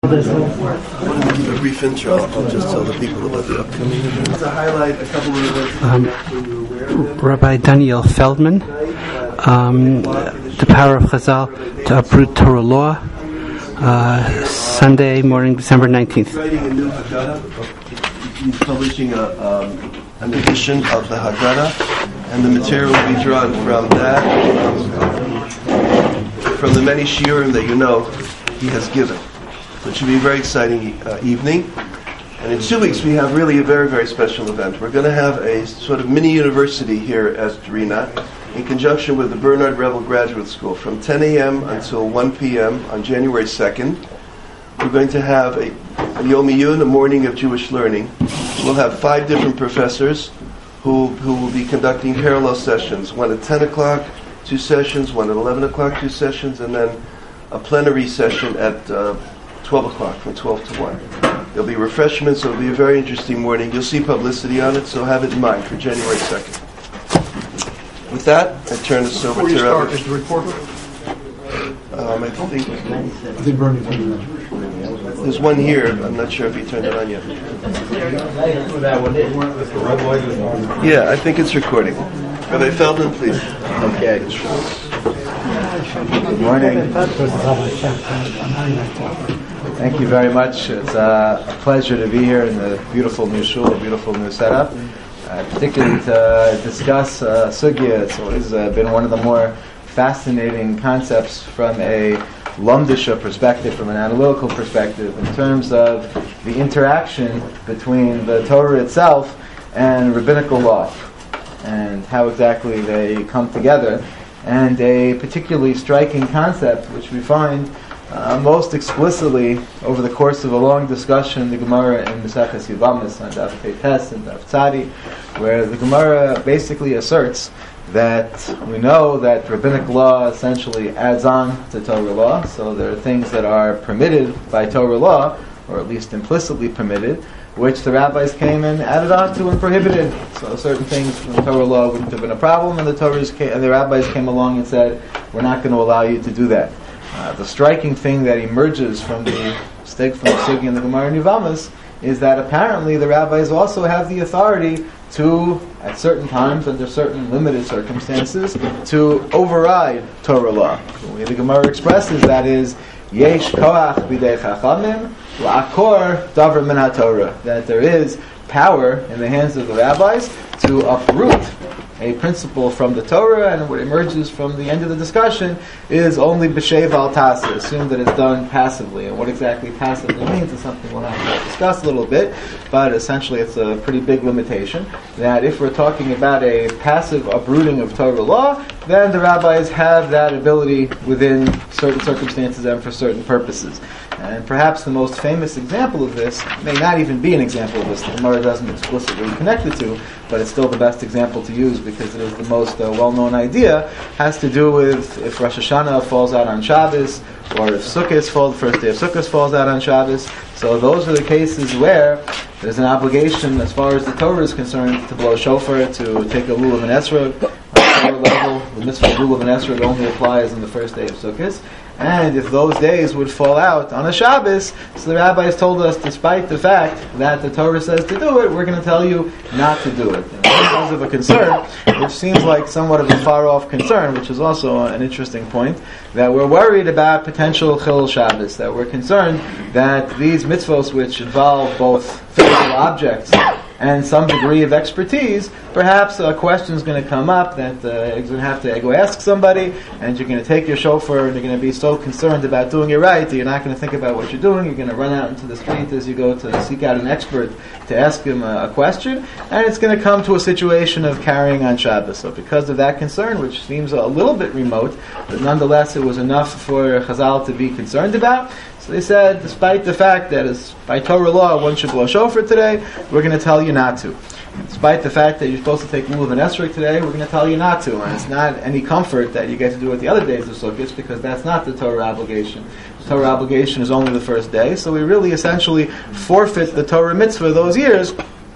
I wanted to give a brief intro. I'll just tell the people about the upcoming events. To highlight a couple of events Rabbi Daniel Feldman, The Power of Chazal to Uproot Torah Law, Sunday morning, December 19th. He's writing a new Haggadah. He's publishing an edition of the Haggadah, and the material will be drawn from that, from the many shiurim that you know he has given. So it should be a very exciting evening. And in 2 weeks we have really a very, very special event. We're going to have a sort of mini university here at Drina in conjunction with the Bernard Revel Graduate School from 10 a.m. until 1 p.m. on January 2nd. We're going to have a Yom Iyun, a morning of Jewish learning. We'll have 5 different professors who will be conducting parallel sessions. One at 10 o'clock, 2 sessions, one at 11 o'clock, 2 sessions, and then a plenary session at 12 o'clock, from 12 to 1. There'll be refreshments, so it'll be a very interesting morning. You'll see publicity on it, so have it in mind for January 2nd. With that, I turn this over to Rabbi. Is the reporter? I think Bernie's doing that. there's one here. I'm not sure if he turned it on yet. Yeah, I think it's recording. Rabbi Feldman, please. Okay. Good morning. Thank you very much. It's a pleasure to be here in the beautiful new shul, a beautiful new setup. Particularly to discuss sugya. It's always been one of the more fascinating concepts from a lumdisha perspective, from an analytical perspective, in terms of the interaction between the Torah itself and rabbinical law, and how exactly they come together. And a particularly striking concept, which we find most explicitly over the course of a long discussion in the Gemara in Maseches Yevamos on Daf Tes and Daf Tzadi, where the Gemara basically asserts that we know that rabbinic law essentially adds on to Torah law, so there are things that are permitted by Torah law, or at least implicitly permitted, which the rabbis came and added on to and prohibited. So certain things from Torah law wouldn't have been a problem, and the rabbis came along and said, we're not going to allow you to do that. The striking thing that emerges from the stake from the Sugi and the Gemara in Yevamos is that apparently the rabbis also have the authority to, at certain times, under certain limited circumstances, to override Torah law. The way the Gemara expresses that is, Yesh koach bidei chachamim la'akor davar min haTorah, that there is power in the hands of the rabbis to uproot a principle from the Torah, and what emerges from the end of the discussion is only b'sheiv al tasa, assume that it's done passively. And what exactly passively means is something we'll have to discuss a little bit, but essentially it's a pretty big limitation, that if we're talking about a passive uprooting of Torah law, then the rabbis have that ability within certain circumstances and for certain purposes. And perhaps the most famous example of this may not even be an example of this the Gemara doesn't explicitly connect it to, but it's still the best example to use because it is the most well-known idea, has to do with if Rosh Hashanah falls out on Shabbos, or if the first day of Sukkot falls out on Shabbos. So those are the cases where there's an obligation, as far as the Torah is concerned, to blow shofar, to take a lulav and esrog. On the Torah level, the mitzvah lulav and esrog only applies on the first day of Sukkot. And if those days would fall out on a Shabbos, so the rabbis told us, despite the fact that the Torah says to do it, we're going to tell you not to do it. And because of a concern, which seems like somewhat of a far-off concern, which is also an interesting point, that we're worried about potential chilul Shabbos, that we're concerned that these mitzvos, which involve both physical objects and some degree of expertise, perhaps a question is going to come up that you're going to have to go ask somebody, and you're going to take your shofar, and you're going to be so concerned about doing it right that you're not going to think about what you're doing. You're going to run out into the street as you go to seek out an expert to ask him a question, and it's going to come to a situation of carrying on Shabbos. So because of that concern, which seems a little bit remote, but nonetheless it was enough for Chazal to be concerned about, so they said, despite the fact that it's by Torah law one should blow shofar today, we're going to tell you not to. Despite the fact that you're supposed to take lulav and esrog today, we're going to tell you not to. And it's not any comfort that you get to do it the other days of Sukkot, because that's not the Torah obligation. The Torah obligation is only the first day, so we really essentially forfeit the Torah mitzvah those years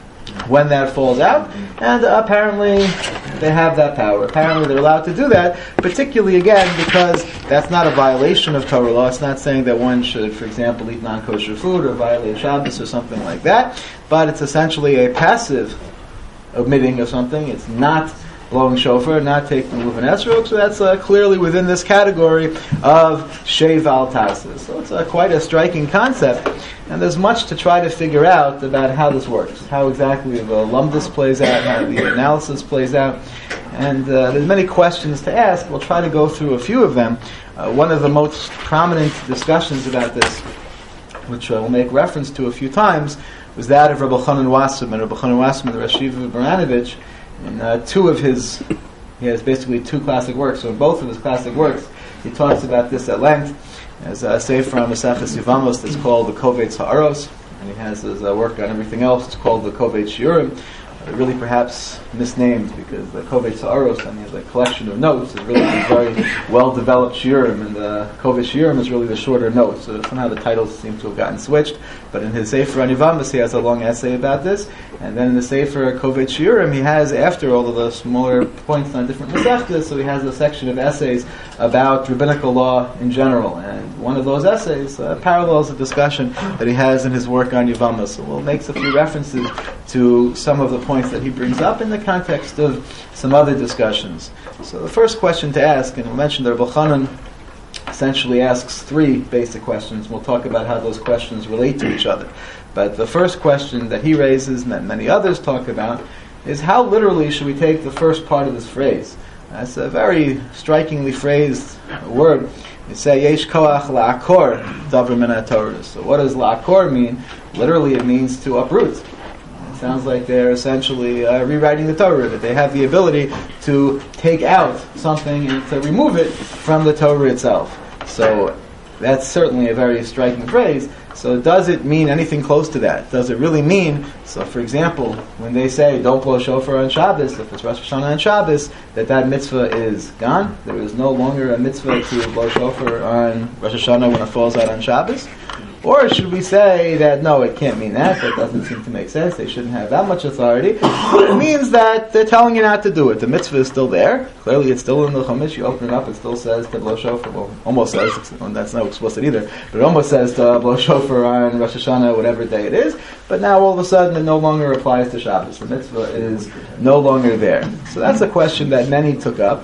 when that falls out, and apparently they have that power. Apparently they're allowed to do that, particularly again because that's not a violation of Torah law. It's not saying that one should, for example, eat non-kosher food or violate Shabbos or something like that, but it's essentially a passive omitting of something. It's not blowing shofar, not taking lulav and esrog, so that's clearly within this category of sheiv al tasis. So it's quite a striking concept, and there's much to try to figure out about how this works, how exactly the lumdus plays out, how the analysis plays out, and there's many questions to ask. We'll try to go through a few of them. One of the most prominent discussions about this, which we'll make reference to a few times, was that of Rabbi Chanan Wasserman. And Rabbi Chanan Wasserman, the Rosh Yeshiva of Baranovich, in two of his, he has basically two classic works. So in both of his classic works, he talks about this at length. There's a sefer on Maseches Yevamos that's called the Kovetz Ha'aros, and he has his work on everything else. It's called the Kovetz Shiurim. Really perhaps misnamed because the Kovetz Ha'aros, I mean, the collection of notes, is really a very well-developed shiurim, and the Kovetz Shiurim is really the shorter notes. So somehow the titles seem to have gotten switched. But in his Sefer on Yevamos, he has a long essay about this. And then in the Sefer Kovetz Shiurim, he has, after all of the smaller points on different Masechtas, so he has a section of essays about rabbinical law in general. And one of those essays parallels a discussion that he has in his work on Yevamos. So we'll make a few references to some of the points that he brings up in the context of some other discussions. So the first question to ask, and we mentioned that Rabbi Chanan essentially asks three basic questions. We'll talk about how those questions relate to each other. But the first question that he raises, and that many others talk about, is how literally should we take the first part of this phrase? That's a very strikingly phrased word. You say, Yesh koach la'akor davar min haTorah. So what does la'akor mean? Literally it means to uproot. It sounds like they're essentially rewriting the Torah, that they have the ability to take out something and to remove it from the Torah itself. So that's certainly a very striking phrase. So does it mean anything close to that? Does it really mean, so for example, when they say don't blow shofar on Shabbos, if it's Rosh Hashanah on Shabbos, that mitzvah is gone? There is no longer a mitzvah to blow shofar on Rosh Hashanah when it falls out on Shabbos? Or should we say that, no, it can't mean that. That doesn't seem to make sense. They shouldn't have that much authority. But it means that they're telling you not to do it. The mitzvah is still there. Clearly it's still in the Chumash. You open it up, it still says to blow shofar. Well, almost says. That's not explicit either. But it almost says to blow shofar on Rosh Hashanah, whatever day it is. But now all of a sudden it no longer applies to Shabbos. The mitzvah is no longer there. So that's a question that many took up.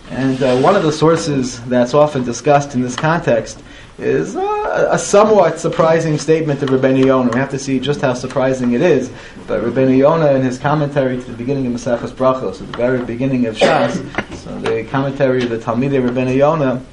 And one of the sources that's often discussed in this context is a somewhat surprising statement of Rabbeinu Yonah. We have to see just how surprising it is. But Rabbeinu Yonah, in his commentary to the beginning of Maseches Brachos, at the very beginning of Shas, so the commentary of the Talmidei Rabbeinu Yonah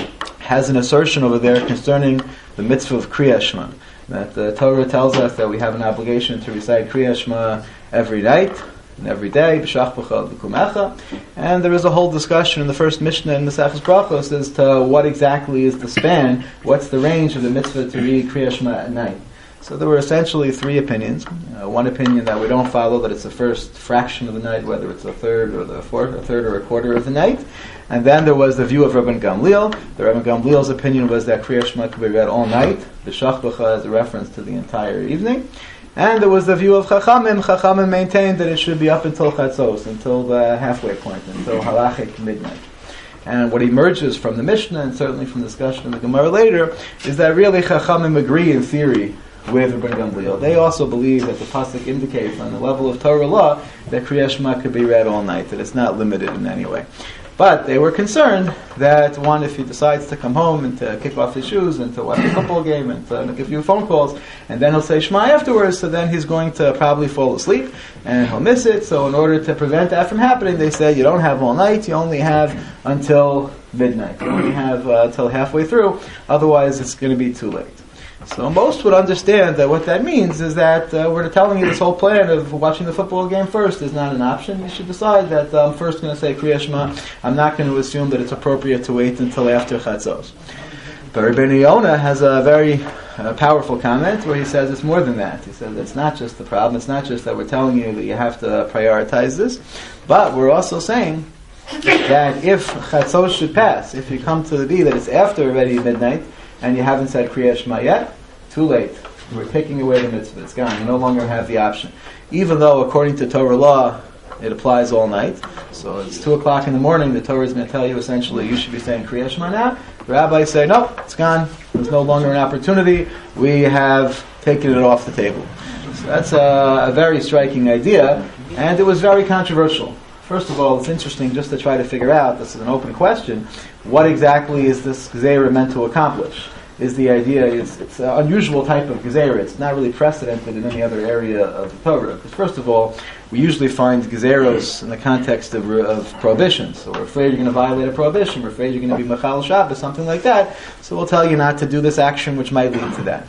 has an assertion over there concerning the mitzvah of Kriyas Shema. That the Torah tells us that we have an obligation to recite Kriyas Shema every night and every day, b'shach b'chol b'kumecha, and there is a whole discussion in the first Mishnah in Maseches Brachos as to what exactly is the span, what's the range of the mitzvah to read Kriyas Shema at night. So there were essentially three opinions. One opinion that we don't follow, that it's the first fraction of the night, whether it's a third or the fourth, a third or a quarter of the night. And then there was the view of Rabban Gamliel. The Rabban Gamliel's opinion was that Kriyas Shema could be read all night. The B'shach b'cha is a reference to the entire evening. And there was the view of Chachamim. Chachamim maintained that it should be up until Chatzos, until the halfway point, until halachic midnight. And what emerges from the Mishnah, and certainly from discussion in the Gemara later, is that really Chachamim agree in theory with Rabban Gamliel. They also believe that the pasuk indicates on the level of Torah law that Kriyas Shema could be read all night, that it's not limited in any way. But they were concerned that one, if he decides to come home and to kick off his shoes and to watch a football game and to make a few phone calls, and then he'll say Shema afterwards, so then he's going to probably fall asleep and he'll miss it. So in order to prevent that from happening, they say you don't have all night, you only have until midnight. You only have until halfway through, otherwise it's going to be too late. So most would understand that what that means is that we're telling you this whole plan of watching the football game first is not an option. You should decide that I'm first going to say Kriyas Shema. I'm not going to assume that it's appropriate to wait until after Chatzos. But Rabbeinu Yonah has a very powerful comment where he says it's more than that. He says it's not just the problem. It's not just that we're telling you that you have to prioritize this, but we're also saying that if Chatzos should pass, if you come to the be that it's after already midnight, and you haven't said Kriyas Shema yet, too late. We're taking away the mitzvah. It's gone. You no longer have the option. Even though, according to Torah law, it applies all night. So it's 2 o'clock in the morning, the Torah is going to tell you essentially you should be saying Kriya Shema now. The rabbis say, no, it's gone. There's no longer an opportunity. We have taken it off the table. So that's a very striking idea, and it was very controversial. First of all, it's interesting just to try to figure out, this is an open question, what exactly is this Gezerah meant to accomplish? Is the idea, it's an unusual type of Gezerah. It's not really precedented in any other area of the Torah. Because first of all, we usually find Gezeros in the context of prohibitions. So we're afraid you're going to violate a prohibition, we're afraid you're going to be Mechal Shabbos, something like that. So we'll tell you not to do this action which might lead to that.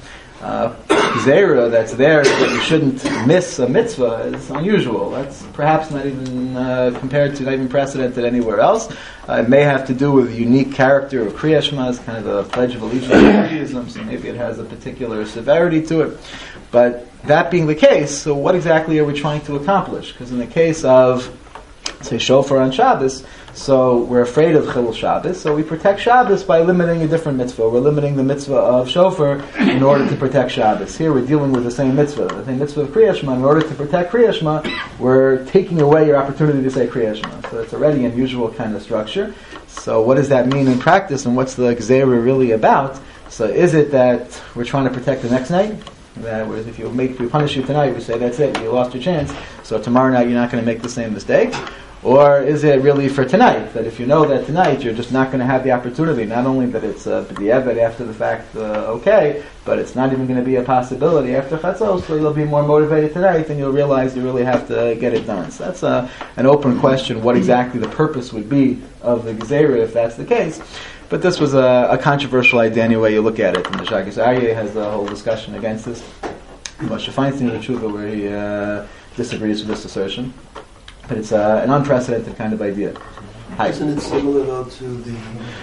Gezerah that's there that you shouldn't miss a mitzvah is unusual. That's perhaps not even compared to, not even precedented anywhere else. It may have to do with the unique character of Kriya Shema, it's kind of a pledge of allegiance to Judaism, so maybe it has a particular severity to it. But that being the case, so what exactly are we trying to accomplish? Because in the case of, say, shofar on Shabbos, so we're afraid of Chilul Shabbos, so we protect Shabbos by limiting a different mitzvah. We're limiting the mitzvah of shofar in order to protect Shabbos. Here we're dealing with the same mitzvah of Kriya Shema. In order to protect Kriya Shema, we're taking away your opportunity to say Kriya Shema. So it's already an unusual kind of structure. So what does that mean in practice, and what's the Gezerah really about? So is it that we're trying to protect the next night? That was, if we punish you tonight, we say that's it, you lost your chance, so tomorrow night you're not going to make the same mistake? Or is it really for tonight, that if you know that tonight you're just not going to have the opportunity, not only that it's b'diavad after the fact, okay, but it's not even going to be a possibility after Chatzos, so you'll be more motivated tonight and you'll realize you really have to get it done. So that's an open question, what exactly the purpose would be of the Gezerah if that's the case. But this was a controversial idea any way you look at it. And the Shagis Aryeh has a whole discussion against this. Moshe Feinstein in the Tshuva where he disagrees with this assertion. But it's an unprecedented kind of idea. Hi. Isn't it similar though to the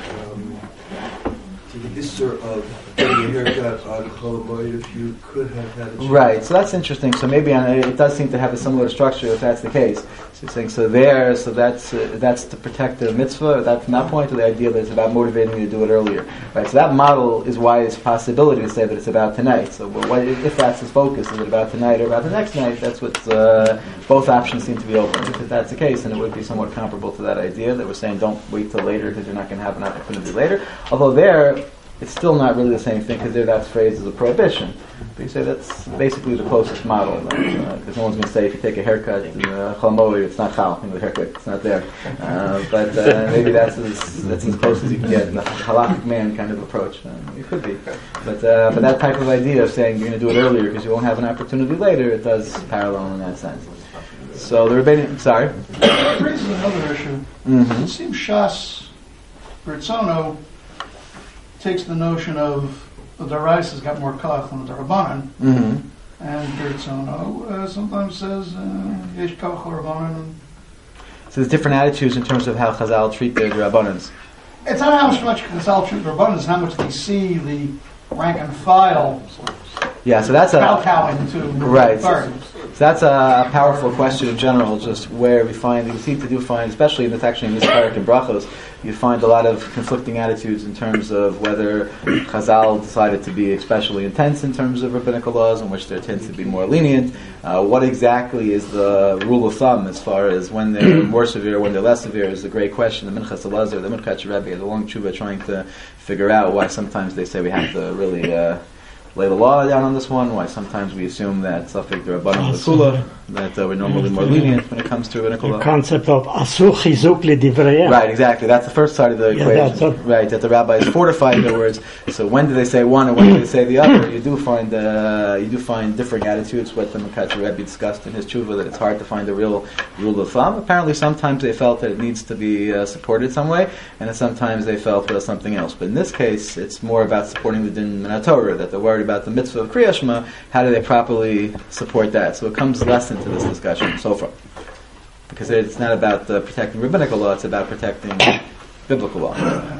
issur of getting a haircut on Chol Hamoed if you could have had a chance? Right, so that's interesting. So maybe it does seem to have a similar structure if that's the case. So you're saying so that's to protect the mitzvah. That's from that point to the idea that it's about motivating you to do it earlier. Right. So that model is why it's a possibility to say that it's about tonight. So if that's his focus, is it about tonight or about the next night? That's what both options seem to be open. If that's the case, then it would be somewhat comparable to that idea that we're saying don't wait till later because you're not going to have an opportunity later. Although there, it's still not really the same thing because there that's phrased as a prohibition. But you say that's basically the closest model. Because no one's going to say if you take a haircut in Chol Hamoed, it's not chal, the haircut, it's not there. But maybe that's as close as you can get. The halakhic man kind of approach. It could be. But that type of idea of saying you're going to do it earlier because you won't have an opportunity later, it does parallel in that sense. So the Rebbeinu, sorry? It raises another issue. Mm-hmm. It seems Shas Ritzono takes the notion of the Darais has got more kach than the Rabbanan, and Ritzono sometimes says Yesh kach Rabbanan. So there's different attitudes in terms of how Chazal treat their Rabbanans. It's not how much Chazal treat Rabbanan, it's how much they see the rank and file Yeah, so that's kowtowing to right. authorities. So that's a powerful question in general, just where we find, you seem to find, especially in this parak in Brachos, you find a lot of conflicting attitudes in terms of whether Chazal decided to be especially intense in terms of rabbinical laws, in which there tends to be more lenient. What exactly is the rule of thumb as far as when they're more severe, when they're less severe, is a great question. The Minchas Elazar, the Minchas Rebbe, has a long tshuva trying to figure out why sometimes they say we have to really lay the law down on this one, why sometimes we assume that Safek D'Rabbanan L'Kula, that we're normally more lenient when it comes to rabbinical law. The concept of Asur Chizuk L'Divrei. Right, exactly. That's the first side of the equation. Right, that the rabbis fortify their words. So when do they say one and when do they say the other? You do find differing attitudes. What the Makachi Rebbe discussed in his tshuva, that it's hard to find a real rule of thumb. Apparently, sometimes they felt that it needs to be supported some way, and sometimes they felt something else. But in this case, it's more about supporting the din min Torah, that they're worried about the mitzvah of Kriya Shema. How do they properly support that? So it comes less into this discussion so far, because it's not about protecting rabbinical law; it's about protecting biblical law.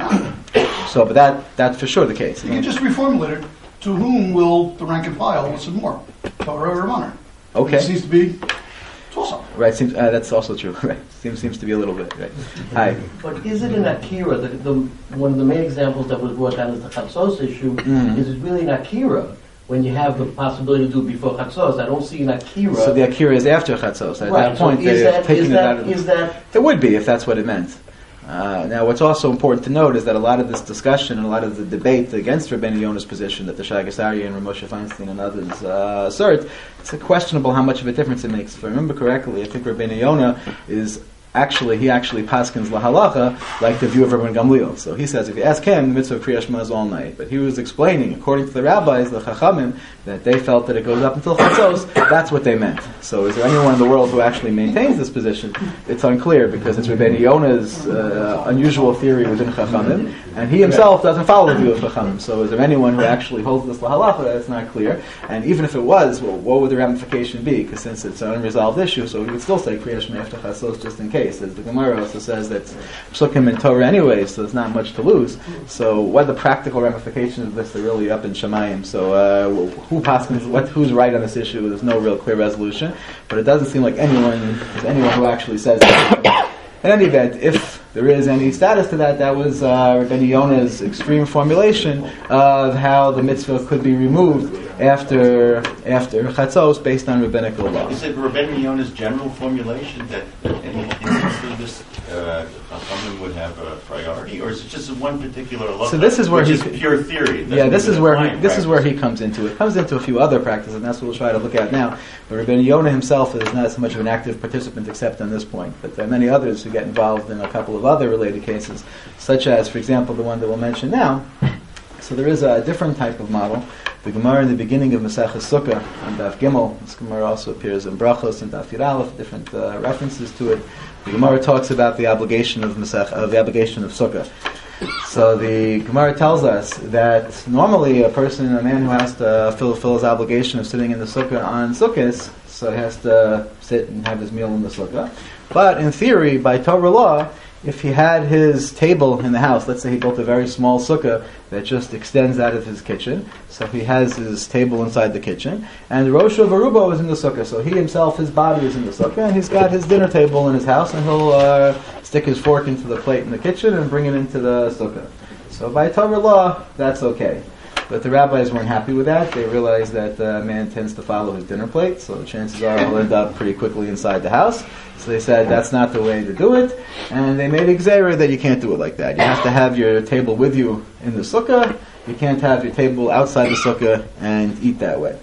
So, but that's for sure the case. You can just reformulate it. To whom will the rank and file listen more? Torah or Rabbanan? Okay. It seems to be. It's also Right, that's also true. Right, seems to be a little bit. Right. Hi. But is it an akira? One of the main examples that was brought down is the Chatzos issue. Is it really an akira when you have the possibility to do it before Chatzos. I don't see an Akira. So the Akira is after Chatzos. At Right, that point, so is they're that- taking is it that- out of... is that- It would be, if that's what it meant. Now, what's also important to note is that a lot of this discussion and a lot of the debate against Rabbeinu Yonah's position that the Shagas Aryeh and Ramosha Feinstein and others assert, it's questionable how much of a difference it makes. If I remember correctly, I think Rabbeinu Yonah is actually paskins lahalacha like the view of Rabban Gamliel. So he says if you ask him, the mitzvah of Kriyash Shema is all night. But he was explaining, according to the rabbis, the Chachamim, that they felt that it goes up until Chatzos. That's what they meant. So is there anyone in the world who actually maintains this position? It's unclear because it's Rabbeinu Yonah's unusual theory within Chachamim, and he himself doesn't follow the view of Chachamim. So is there anyone who actually holds this lahalacha? That's not clear. And even if it was, well, what would the ramification be? Because since it's an unresolved issue, so we would still say Kriyash Shema after Chatzos just in case. As the Gemara also says that psukim in Torah anyway, so there's not much to lose. So what are the practical ramifications of this? They're really up in Shemayim. So who's right on this issue? There's no real clear resolution. But it doesn't seem like anyone who actually says that. In any event, if there is any status to that, that was Rabbeinu Yonah's extreme formulation of how the mitzvah could be removed after Chatzos based on rabbinical law. Is it Rabbeinu Yonah's general formulation that any instance of this Chachamim would have a priority, or is it just one particular law? So this is where which he is pure theory. Yeah, this is where he comes into it. It comes into a few other practices, and that's what we'll try to look at now. But Rabbeinu Yonah himself is not so much of an active participant except on this point. But there are many others who get involved in a couple of other related cases, such as, for example, the one that we'll mention now. So there is a different type of model. The Gemara in the beginning of Maseches Sukkah on Daf Gimel. This Gemara also appears in Brachos and Daf Yud Aleph, different references to it. The Gemara talks about the obligation of Sukkah. So the Gemara tells us that normally a man who has to fulfill his obligation of sitting in the Sukkah on Sukkos, so he has to sit and have his meal in the Sukkah. But in theory, by Torah law, if he had his table in the house, let's say he built a very small sukkah that just extends out of his kitchen, so he has his table inside the kitchen, and Rosh Varubo is in the sukkah, so he himself, his body is in the sukkah, and he's got his dinner table in his house, and he'll stick his fork into the plate in the kitchen and bring it into the sukkah. So by Torah law, that's okay. But the rabbis weren't happy with that. They realized that a man tends to follow his dinner plate, so the chances are he'll end up pretty quickly inside the house. So they said that's not the way to do it, and they made a gzeira that you can't do it like that. You have to have your table with you in the sukkah. You can't have your table outside the sukkah and eat that way.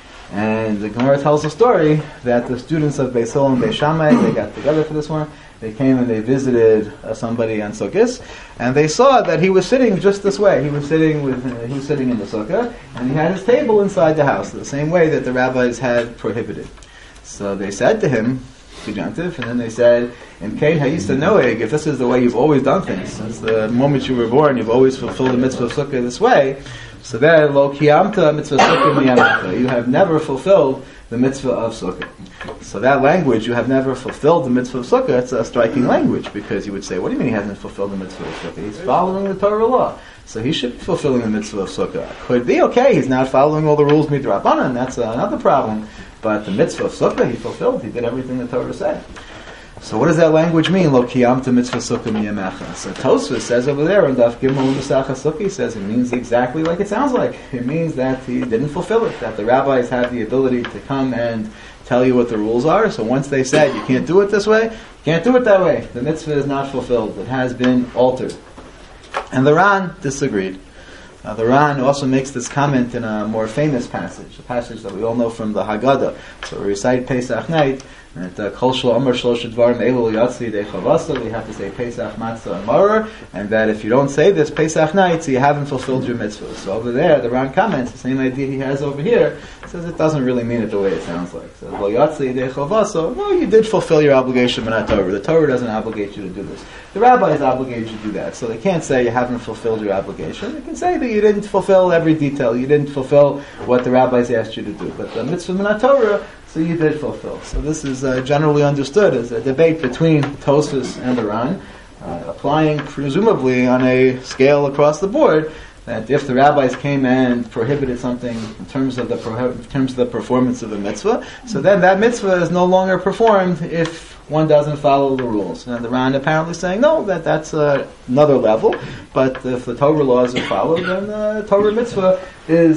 And the Gemara tells a story that the students of Beis Hillel and Beis Shammai, they got together for this one. They came and they visited somebody on Sukkot, and they saw that he was sitting just this way. He was sitting in the sukkah, and he had his table inside the house, the same way that the rabbis had prohibited. So they said to him, and then they said, "In Kain Hayisa Noeg, if this is the way you've always done things since the moment you were born, you've always fulfilled the mitzvah of sukkah this way. So then, Lo Kiyamta mitzvah sukkah miyamata, you have never fulfilled the mitzvah of sukkah." So that language, you have never fulfilled the mitzvah of sukkah, it's a striking language, because you would say, what do you mean he hasn't fulfilled the mitzvah of sukkah? He's following the Torah law. So he should be fulfilling the mitzvah of sukkah. Could be, okay, he's not following all the rules midrabanan, that's another problem. But the mitzvah of sukkah, he fulfilled, he did everything the Torah said. So what does that language mean? Lo kiyamta mitzvah sukkah miyamecha. So Tosfos says over there in Daf Gimel Maseches Sukkah, he says it means exactly like it sounds like. It means that he didn't fulfill it, that the rabbis have the ability to come and tell you what the rules are. So once they said you can't do it this way, you can't do it that way. The mitzvah is not fulfilled. It has been altered. And the Ran disagreed. The Ran also makes this comment in a more famous passage, a passage that we all know from the Haggadah. So we recite Pesach night, and Kol Shlo Amar Shlosh Dvarim Eilu Yatzi Dei Chavasa, we have to say Pesach Matzah and Maror, and that if you don't say this Pesach night, so you haven't fulfilled your mitzvah. So over there, the Ran comments, the same idea he has over here, says it doesn't really mean it the way it sounds like. So Lo Yatzi Dei Chavasa, well, you did fulfill your obligation, but not Torah. The Torah doesn't obligate you to do this. The rabbis obligate you to do that. So they can't say you haven't fulfilled your obligation. They can say that you didn't fulfill every detail. You didn't fulfill what the rabbis asked you to do. But the mitzvah minat Torah, so you did fulfill. So this is generally understood as a debate between Tosfos and the Ran, applying presumably on a scale across the board, that if the rabbis came and prohibited something in terms of the performance of the mitzvah, so then that mitzvah is no longer performed if one doesn't follow the rules. And the Ran apparently saying, no, that's another level, but if the Torah laws are followed, then the Torah mitzvah is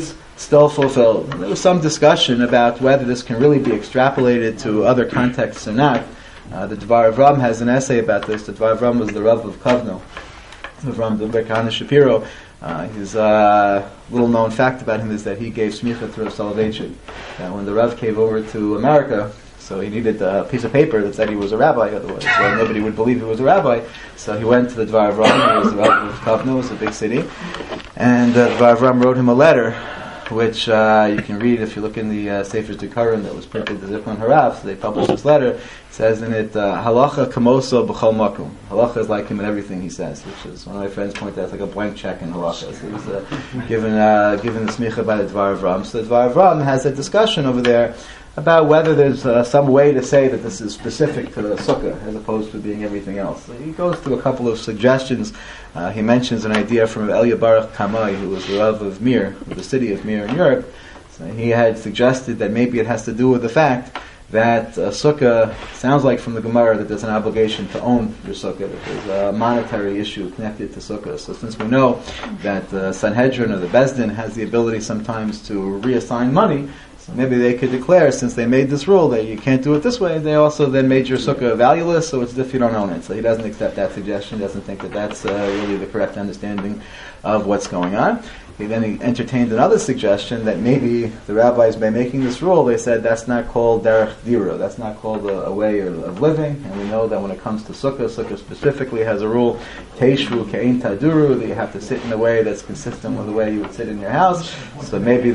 still fulfilled. There was some discussion about whether this can really be extrapolated to other contexts or not. The Dvar Avram has an essay about this. The Dvar Avram was the Rav of Kovno, Avram Kahana Shapiro. His little known fact about him is that he gave smicha to Rav Soloveitchik. When the Rav came over to America, so he needed a piece of paper that said he was a rabbi, otherwise nobody would believe he was a rabbi. So he went to the Dvar Avram, he was the Rav of Kovno, it was a big city, and Dvar Avram wrote him a letter, which you can read if you look in the Sefer Zikaron that was printed the Zichron Harav. So they published this letter. It says in it, Halacha kamoso b'chol makom. Halacha is like him in everything he says, which is, one of my friends pointed out, it's like a blank check in Halacha. So he was given the smicha by the Dvar Avram. So the Dvar Avram has a discussion over there about whether there's some way to say that this is specific to the sukkah as opposed to being everything else. So he goes through a couple of suggestions. He mentions an idea from Elia Baruch Kamai, who was the Rav of Mir, of the city of Mir in Europe. So he had suggested that maybe it has to do with the fact that sukkah, sounds like from the Gemara that there's an obligation to own your sukkah, that there's a monetary issue connected to sukkah. So since we know that the Sanhedrin or the Bezdin has the ability sometimes to reassign money, so maybe they could declare, since they made this rule that you can't do it this way, they also then made your sukkah valueless, so it's as if you don't own it. So he doesn't accept that suggestion, doesn't think that that's really the correct understanding of what's going on. He entertained another suggestion that maybe the rabbis, by making this rule, they said that's not called derech dira, that's not called a way of living, and we know that when it comes to sukkah specifically has a rule, teishru ke'ein taduru, that you have to sit in a way that's consistent with the way you would sit in your house. So maybe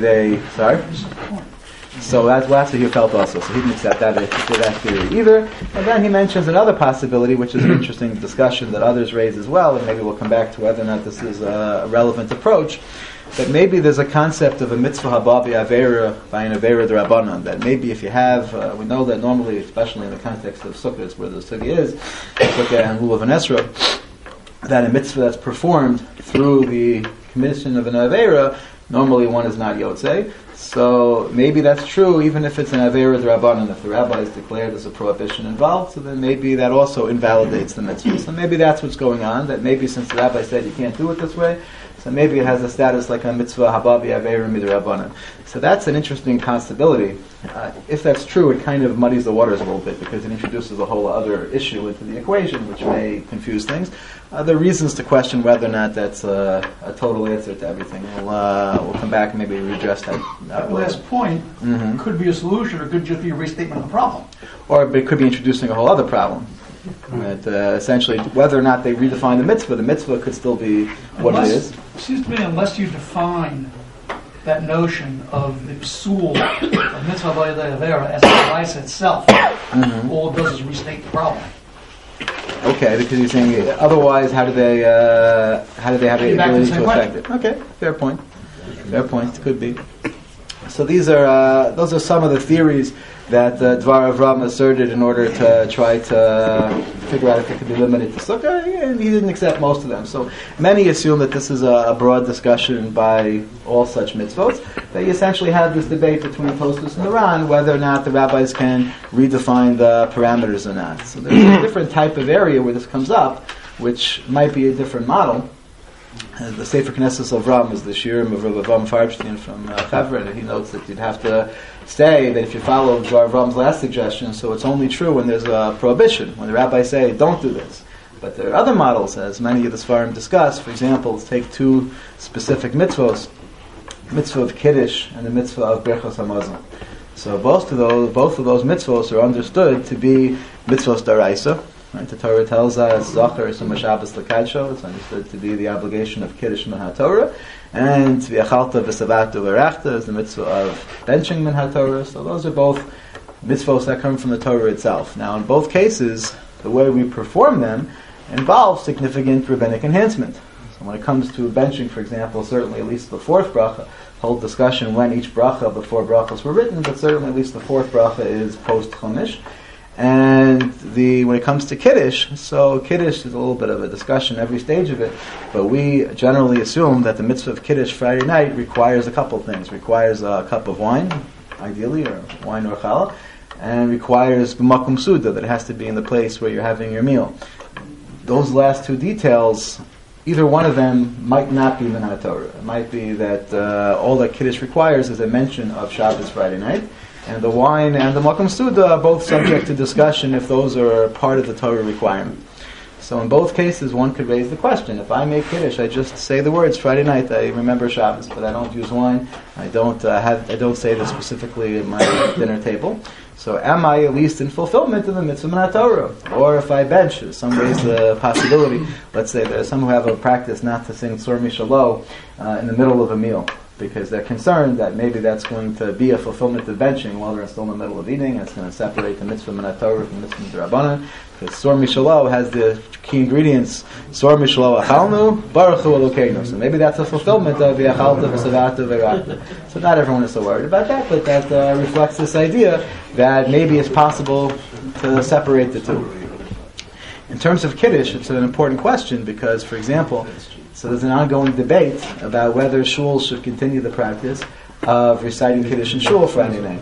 So that's what he felt also. So he didn't accept that theory either. And then he mentions another possibility, which is an interesting discussion that others raise as well, and maybe we'll come back to whether or not this is a relevant approach, that maybe there's a concept of a mitzvah haba v'avera by an avera d'Rabbanan, that maybe if you have, we know that normally, especially in the context of sukkahs, where the sukkah is, sukkah and lulav and esrog, that a mitzvah that's performed through the commission of an avera, normally one is not yotzei. So maybe that's true even if it's an avera d'Rabbanan. If the rabbi has declared there's a prohibition involved, so then maybe that also invalidates the mitzvah. So maybe that's what's going on, that maybe since the rabbi said you can't do it this way, so maybe it has a status like a mitzvah hababi avera midrabanan. So that's an interesting possibility. If that's true, it kind of muddies the waters a little bit because it introduces a whole other issue into the equation, which may confuse things. There are reasons to question whether or not that's a total answer to everything. We'll come back and maybe redress that. That last point could be a solution, or could just be a restatement of the problem. Or it could be introducing a whole other problem. That essentially, whether or not they redefine the mitzvah could still be what it is. It seems to me, unless you define that notion of the psul of mitzvah v'avera as the device itself, all it does is restate the problem. Okay, because you're saying otherwise, how do they have the ability to affect it? Okay, fair point. Fair point. Could be. So those are some of the theories that Dvar Avram asserted in order to try to figure out if it could be limited to sukkah, and he didn't accept most of them. So many assume that this is a broad discussion by all such mitzvot, that you essentially have this debate between Tosfos and the Ran whether or not the rabbis can redefine the parameters or not. So there's a different type of area where this comes up, which might be a different model. The Sefer Knesset Avram is the Shirim of Rav Avraham Farbstein from Chevron, and he notes that you'd have to say that if you follow Dvar Avram's last suggestion, so it's only true when there's a prohibition, when the rabbis say, don't do this. But there are other models, as many of the Sfarim discuss. For example, let's take two specific mitzvahs, mitzvah of Kiddush and the mitzvah of Berchos HaMazon. So both of those mitzvahs are understood to be mitzvahs d'oraisa. Right, the Torah tells us Zachar is a Shabbos l'kadsho. It's understood to be the obligation of Kiddush min HaTorah, and V'yachalta v'savatu v'rachta is the mitzvah of benching min HaTorah. So those are both mitzvahs that come from the Torah itself. Now, in both cases, the way we perform them involves significant rabbinic enhancement. So when it comes to benching, for example, certainly at least the fourth bracha, whole discussion when each bracha before brachas were written, but certainly at least the fourth bracha is post Chumash. And when it comes to Kiddush, so Kiddush is a little bit of a discussion every stage of it, but we generally assume that the mitzvah of Kiddush Friday night requires a couple things. Requires a cup of wine, ideally, or wine or challah, and requires b'makom suda, that it has to be in the place where you're having your meal. Those last two details, either one of them might not be Minat Torah. It might be that all that Kiddush requires is a mention of Shabbos Friday night, and the wine and the Makam Suda are both subject to discussion if those are part of the Torah requirement. So in both cases, one could raise the question: if I make Kiddush, I just say the words Friday night, I remember Shabbos, but I don't use wine. I don't say this specifically at my dinner table. So am I at least in fulfillment of the mitzvah Minat Torah? Or if I bench, some raise the possibility. Let's say there are some who have a practice not to sing Tzor Mishalo in the middle of a meal, because they're concerned that maybe that's going to be a fulfillment of benching while they're still in the middle of eating, and it's going to separate the mitzvah Minat Torah from the mitzvah D'Rabbanan. Because Tzor Mishalo has the key ingredients, Tzor Mishalo Achalnu, Baruch Hu Elokeinu. So maybe that's a fulfillment of V'achalta V'savata V'rata. So not everyone is so worried about that, but that reflects this idea that maybe it's possible to separate the two. In terms of Kiddush, it's an important question because, for example, so there's an ongoing debate about whether shul should continue the practice of reciting Kiddush in shul Friday night.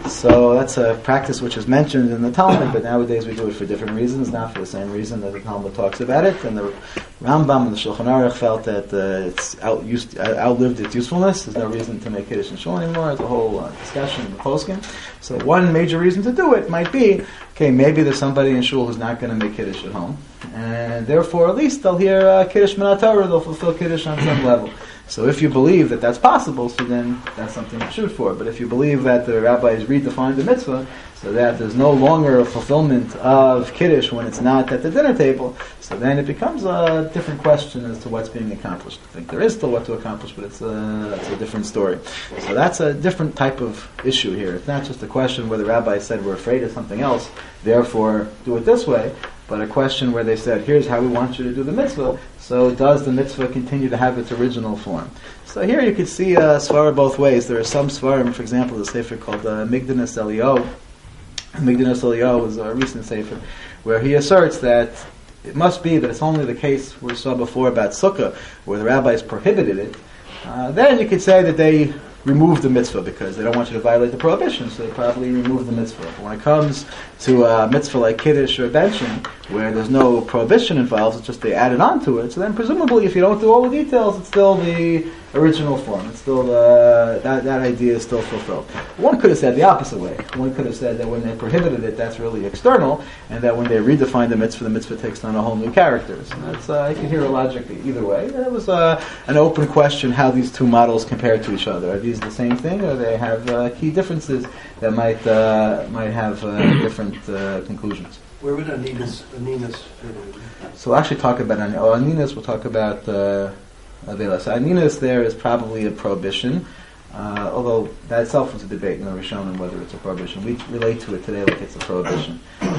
So that's a practice which is mentioned in the Talmud, but nowadays we do it for different reasons, not for the same reason that the Talmud talks about it. And the Rambam and the Shulchan Aruch felt that it's outlived its usefulness. There's no reason to make Kiddush in shul anymore. There's a whole discussion in the poskim. So one major reason to do it might be, okay, maybe there's somebody in shul who's not going to make Kiddush at home, and therefore at least they'll hear Kiddush Minat Torah, they'll fulfill Kiddush on some level. So if you believe that that's possible, so then that's something to shoot for. But if you believe that the rabbis redefined the mitzvah, so that there's no longer a fulfillment of Kiddush when it's not at the dinner table, so then it becomes a different question as to what's being accomplished. I think there is still what to accomplish, but it's a different story. So that's a different type of issue here. It's not just a question where the rabbis said we're afraid of something else, therefore do it this way, but a question where they said, here's how we want you to do the mitzvah, so does the mitzvah continue to have its original form? So here you can see svara both ways. There are some svarim, for example, the sefer called Migdanas Eliyahu. Migdanas Eliyahu was a recent sefer, where he asserts that it must be that it's only the case we saw before about sukkah, where the rabbis prohibited it. Then you could say that they remove the mitzvah because they don't want you to violate the prohibition, so they probably remove the mitzvah. But when it comes to a mitzvah like Kiddush or benching, where there's no prohibition involved, it's just they added on to it, so then presumably if you don't do all the details, it's still the original form. It's still that idea is still fulfilled. One could have said the opposite way. One could have said that when they prohibited it, that's really external, and that when they redefined the mitzvah takes on a whole new character. So that's you can hear a logic either way. It was an open question how these two models compare to each other. Are these the same thing, or they have key differences that might have different conclusions? Where would Aninus fit in? So we'll actually talk about Aninus. We'll talk about Avela. So Aninus there is probably a prohibition, although that itself is a debate in the Rishonim whether it's a prohibition. We relate to it today like it's a prohibition,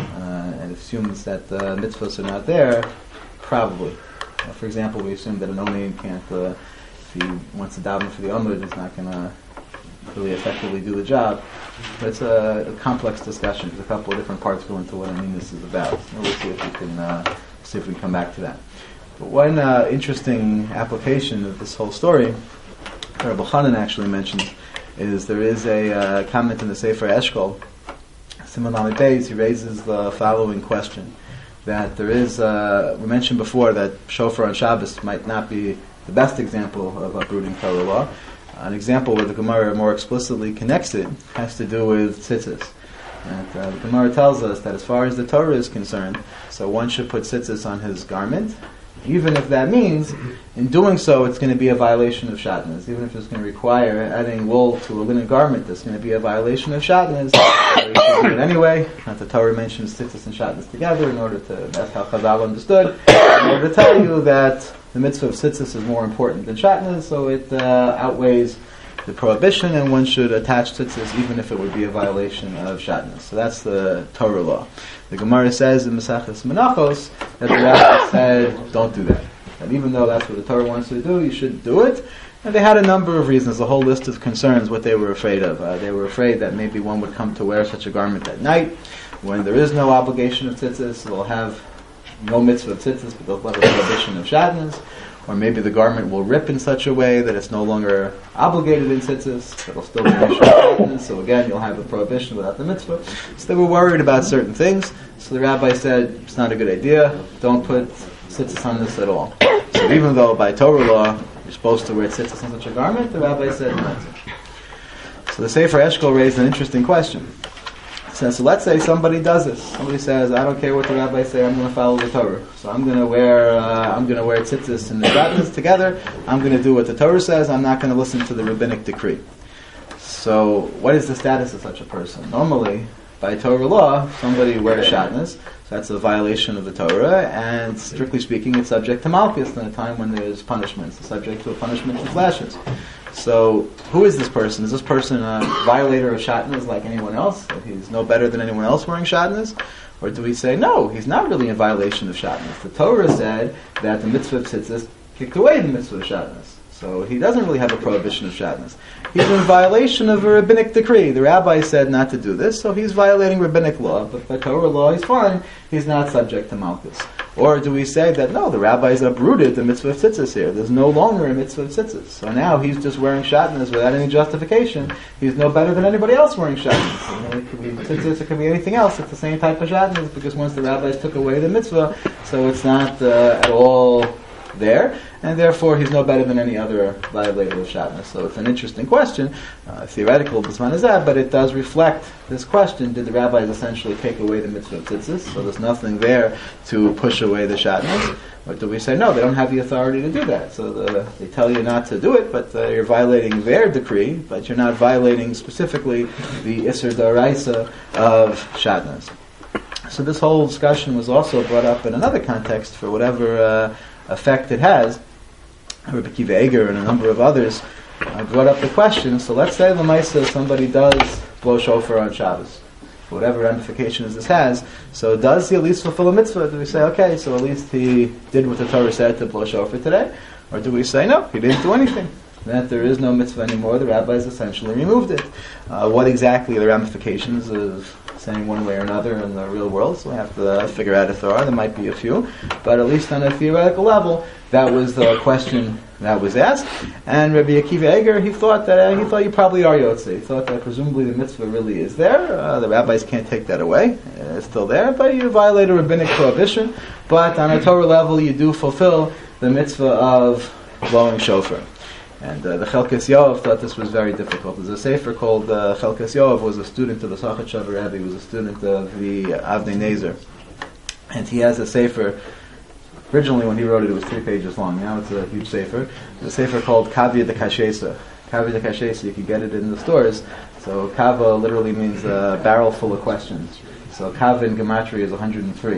and it assumes that mitzvahs are not there. Probably. For example, we assume that an Omein can't, if he wants to daven for the Amud, he's not going to really effectively do the job. But it's a complex discussion. There's a couple of different parts go into what Aninus is about. And we'll see if we can come back to that. But one interesting application of this whole story, Rabbi Chanan actually mentions, is there is a comment in the Sefer Eshkol, Simon Lamed Beis, he raises the following question, that there is, we mentioned before that shofar on Shabbos might not be the best example of uprooting Torah law. An example where the Gemara more explicitly connects it has to do with tzitzis. And the Gemara tells us that as far as the Torah is concerned, so one should put tzitzis on his garment, even if that means, in doing so, it's going to be a violation of shatnez. Even if it's going to require adding wool to a linen garment, that's going to be a violation of shatnez. So you should do it anyway. Not the Torah mentions tzitzis and shatnez together in order to, that's how Chazal understood, in order to tell you that the mitzvah of tzitzis is more important than shatnez, so it outweighs the prohibition, and one should attach tzitzis even if it would be a violation of shatnez. So that's the Torah law. The Gemara says in Maseches Menachos that the Rabbi said, don't do that. And even though that's what the Torah wants you to do, you shouldn't do it. And they had a number of reasons, a whole list of concerns, what they were afraid of. They were afraid that maybe one would come to wear such a garment at night, when there is no obligation of tzitzis, they'll have no mitzvah of tzitzis, but they'll have a prohibition of shatnez. Or maybe the garment will rip in such a way that it's no longer obligated in tzitzis, it'll still be an issue of shatnez, so again you'll have a prohibition without the mitzvah. So they were worried about certain things, so the rabbi said, it's not a good idea, don't put tzitzis on this at all. So even though by Torah law you're supposed to wear tzitzis on such a garment, the rabbi said not to. So the Sefer Eshkol raised an interesting question. It says, so let's say somebody does this. Somebody says, I don't care what the rabbi say, I'm going to follow the Torah. So I'm going to wear tzitzis and the shatnez together. I'm going to do what the Torah says. I'm not going to listen to the rabbinic decree. So what is the status of such a person? Normally, by Torah law, somebody wears shatnez, so that's a violation of the Torah, and strictly speaking, it's subject to malchus in a time when there's punishments. It's subject to a punishment of lashes. So, who is this person? Is this person a violator of shatnez like anyone else? That he's no better than anyone else wearing shatnez? Or do we say, no, he's not really in violation of shatnez? The Torah said that the mitzvah of tzitzis kicked away the mitzvah of shatnez. So he doesn't really have a prohibition of shatnez. He's in violation of a rabbinic decree. The rabbi said not to do this, so he's violating rabbinic law. But by Torah law, he's fine. He's not subject to malchus. Or do we say that, no, the rabbis uprooted the mitzvah of tzitzis here. There's no longer a mitzvah of tzitzis. So now he's just wearing shatnez without any justification. He's no better than anybody else wearing shatnez. It could be tzitzis, it could be anything else. It's the same type of shatnez because once the rabbis took away the mitzvah, so it's not at all there, and therefore he's no better than any other violator of shatnez. So it's an interesting question, theoretical b'zman hazeh, but it does reflect this question: did the rabbis essentially take away the mitzvah of tzitzis? So there's nothing there to push away the shatnez, or do we say no? They don't have the authority to do that. So they tell you not to do it, but you're violating their decree, but you're not violating specifically the Isser D'Oraisa of shatnez. So this whole discussion was also brought up in another context for whatever effect it has. Rabbi Akiva Eger and a number of others brought up the question. So let's say l'maisa somebody does blow shofar on Shabbos, whatever ramifications this has. So does he at least fulfill a mitzvah? Do we say, okay, so at least he did what the Torah said to blow shofar today? Or do we say, no, he didn't do anything? That there is no mitzvah anymore, the rabbis essentially removed it. What exactly are the ramifications of saying one way or another in the real world? So we have to figure out if there are. There might be a few, but at least on a theoretical level, that was the question that was asked. And Rabbi Akiva Eger, he thought you probably are Yotze. He thought that presumably the mitzvah really is there. The rabbis can't take that away. It's still there, but you violate a rabbinic prohibition. But on a Torah level, you do fulfill the mitzvah of blowing shofar. And the Chelkas Yoav thought this was very difficult. There's a sefer called Chelkas Yoav, was a student of the Sachat Shavar Rebbe, was a student of the Avnei Nezer. And he has a sefer. Originally, when he wrote it, it was 3 pages long. Now it's a huge sefer. There's a sefer called Kavya de Kashesa. Kavya de Kashesa, you can get it in the stores. So Kava literally means a barrel full of questions. So Kava in Gematria is 103.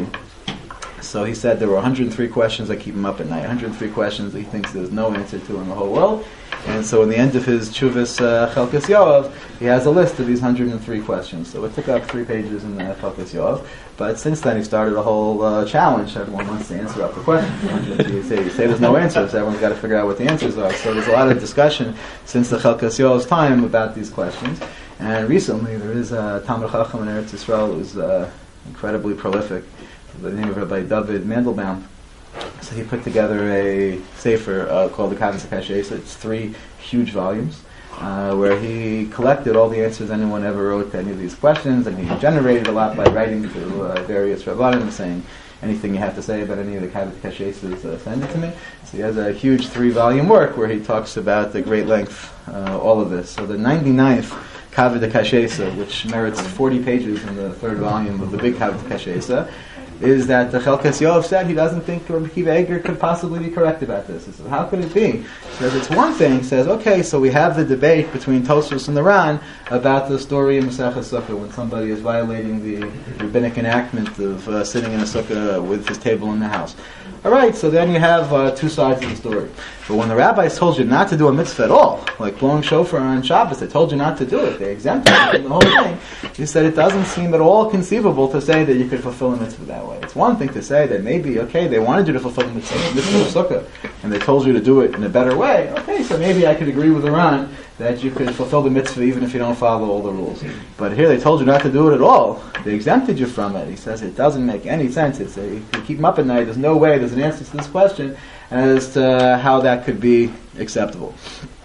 So he said there were 103 questions that keep him up at night. 103 questions that he thinks there's no answer to in the whole world. And so in the end of his Chuvas Chelkas Yoav, he has a list of these 103 questions. So it took up 3 pages in the Chelkas Yoav. But since then he started a whole challenge. Everyone wants to answer up the question. You say there's no answers. Everyone's got to figure out what the answers are. So there's a lot of discussion since the Chelkas Yoav's time about these questions. And recently there is a Talmid Chacham in Eretz Yisrael who's incredibly prolific, by the name of Rabbi David Mandelbaum. So he put together a sefer called the Kavya de Kashesa. It's 3 huge volumes where he collected all the answers anyone ever wrote to any of these questions, and he generated a lot by writing to various rabbanim saying, anything you have to say about any of the Kavya de Kashesas, send it to me. So he has a huge 3-volume work where he talks about the great length all of this. So the 99th Kavya de Kashesa, which merits 40 pages in the 3rd volume of the big Kavya de Kashesa, is that the Chelkas Yoav said he doesn't think Rabbi Akiva Eger could possibly be correct about this. He says, how could it be? He says, it's one thing. He says, okay, so we have the debate between Tosfos and the Ran about the story in Masechah Sukkah when somebody is violating the rabbinic enactment of sitting in a sukkah with his table in the house. All right, so then you have 2 sides of the story. But when the rabbis told you not to do a mitzvah at all, like blowing shofar on Shabbos, they told you not to do it. They exempted you from the whole thing. He said it doesn't seem at all conceivable to say that you could fulfill a mitzvah that way. It's one thing to say that maybe, okay, they wanted you to fulfill the mitzvah of sukkah, and they told you to do it in a better way. Okay, so maybe I could agree with the Ran that you could fulfill the mitzvah even if you don't follow all the rules. But here they told you not to do it at all. They exempted you from it. He says it doesn't make any sense. If you keep him up at night, there's no way there's an answer to this question as to how that could be acceptable.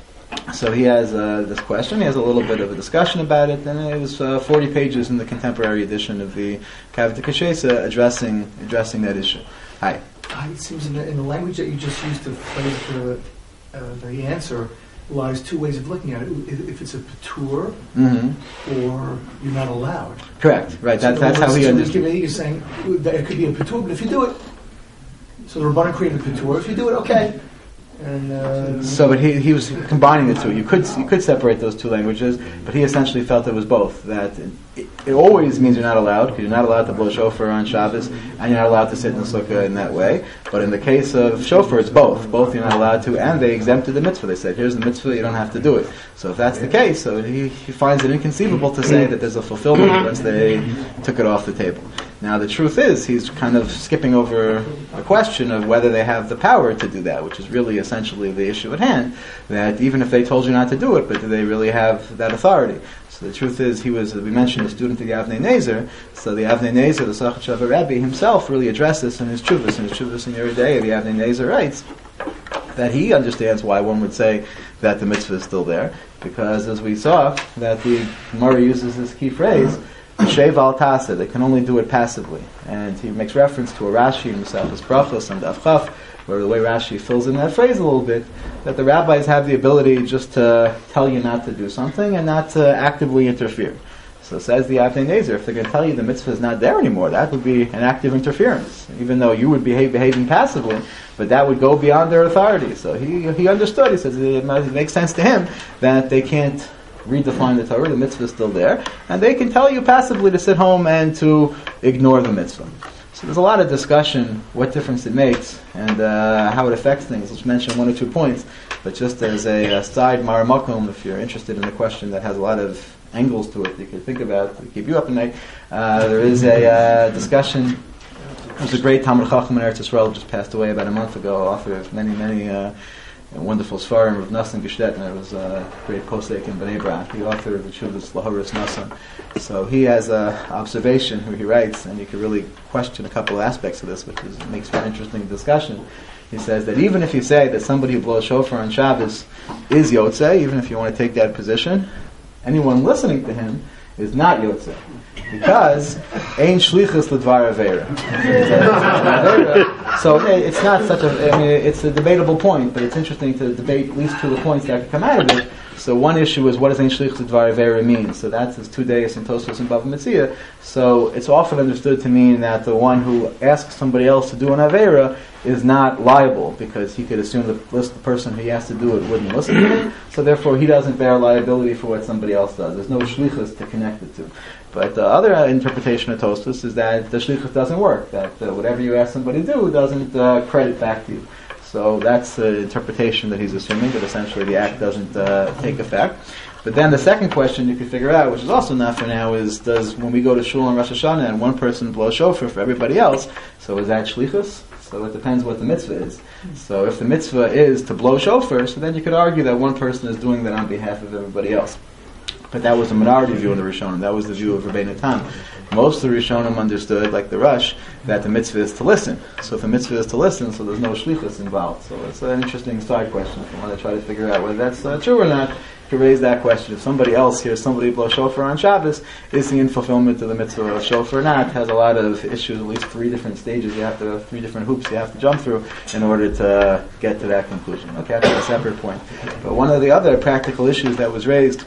So he has this question. He has a little bit of a discussion about it, and it was 40 pages in the contemporary edition of the Kavita Kashesa addressing that issue. Hi. It seems in the language that you just used to phrase the answer lies two ways of looking at it. If it's a patur, or you're not allowed. Correct. Right. So That's how he understood. You're saying that it could be a patur, but if you do it, so the Rabbanan created a patur. If you do it, okay. And but he was combining the two. You could separate those two languages, but he essentially felt it was both. That it always means you're not allowed, because you're not allowed to blow shofar on Shabbos, and you're not allowed to sit in the sukkah in that way. But in the case of shofar, it's both. Both you're not allowed to, and they exempted the mitzvah. They said, here's the mitzvah, you don't have to do it. So if that's the case, so he finds it inconceivable to say that there's a fulfillment once they took it off the table. Now the truth is, he's kind of skipping over the question of whether they have the power to do that, which is really essentially the issue at hand, that even if they told you not to do it, but do they really have that authority? So the truth is, he was, as we mentioned, a student of the Avnei Nezer, so the Avnei Nezer, the Sachat Shava Rebbe, himself really addressed this in his Chuvas. In his Chuvas in Yoreh De'ah, the Avnei Nezer writes that he understands why one would say that the mitzvah is still there, because as we saw, that the Gemara uses this key phrase, Shev al Tasa, they can only do it passively. And he makes reference to a Rashi in Mesachos Brachos and Daf Chaf, where the way Rashi fills in that phrase a little bit, that the rabbis have the ability just to tell you not to do something and not to actively interfere. So says the Avnei Nezer, if they're going to tell you the mitzvah is not there anymore, that would be an active interference, even though you would be behaving passively, but that would go beyond their authority. So he understood, he says it makes sense to him that they can't redefine the Torah, the mitzvah is still there, and they can tell you passively to sit home and to ignore the mitzvah. So there's a lot of discussion what difference it makes and how it affects things. Let's mention one or 2 points, but just as a side maramakum, if you're interested in a question that has a lot of angles to it you can think about to keep you up at night, there is a discussion. There's a great Talmud Chacham in Eretz Yisrael, just passed away about a month ago, author of many wonderful Sfarim of Nassan Gestetner, was a great posek in Bnei Brak, the author of the Chuvas Lahoris Nassan. So he has an observation where he writes, and you can really question a couple of aspects of this, which makes for an interesting discussion. He says that even if you say that somebody who blows shofar on Shabbos is Yotzei, even if you want to take that position, anyone listening to him is not Yotzei. Because ein shlichus l'dvar aveira. So it's not such a. I mean, it's a debatable point, but it's interesting to debate at least 2 of the points that could come out of it. So one issue is what does ein shlichus l'dvar aveira mean? So that's his 2 days in Tosfos and Bava Metzia. So it's often understood to mean that the one who asks somebody else to do an aveira is not liable, because he could assume the person who he has to do it wouldn't listen to him. So therefore, he doesn't bear liability for what somebody else does. There's no shlichus to connect it to. But the other interpretation of Tosfos is that the shlichus doesn't work, that whatever you ask somebody to do doesn't credit back to you. So that's the interpretation that he's assuming, that essentially the act doesn't take effect. But then the second question you can figure out, which is also not for now, is when we go to Shul on Rosh Hashanah and one person blows shofar for everybody else, so is that shlichus? So it depends what the mitzvah is. So if the mitzvah is to blow shofar, so then you could argue that one person is doing that on behalf of everybody else. But that was a minority view in the Rishonim. That was the view of Rabbeinu Tam. Most of the Rishonim understood, like the Rush, that the mitzvah is to listen. So if the mitzvah is to listen, so there's no shlichus involved. So it's an interesting side question. If you want to try to figure out whether that's true or not, you can raise that question. If somebody else hears somebody blow shofar on Shabbos, is he in fulfillment of the mitzvah of shofar or not? It has a lot of issues, at least 3 different stages. 3 different hoops you have to jump through in order to get to that conclusion. Okay, that's a separate point. But one of the other practical issues that was raised,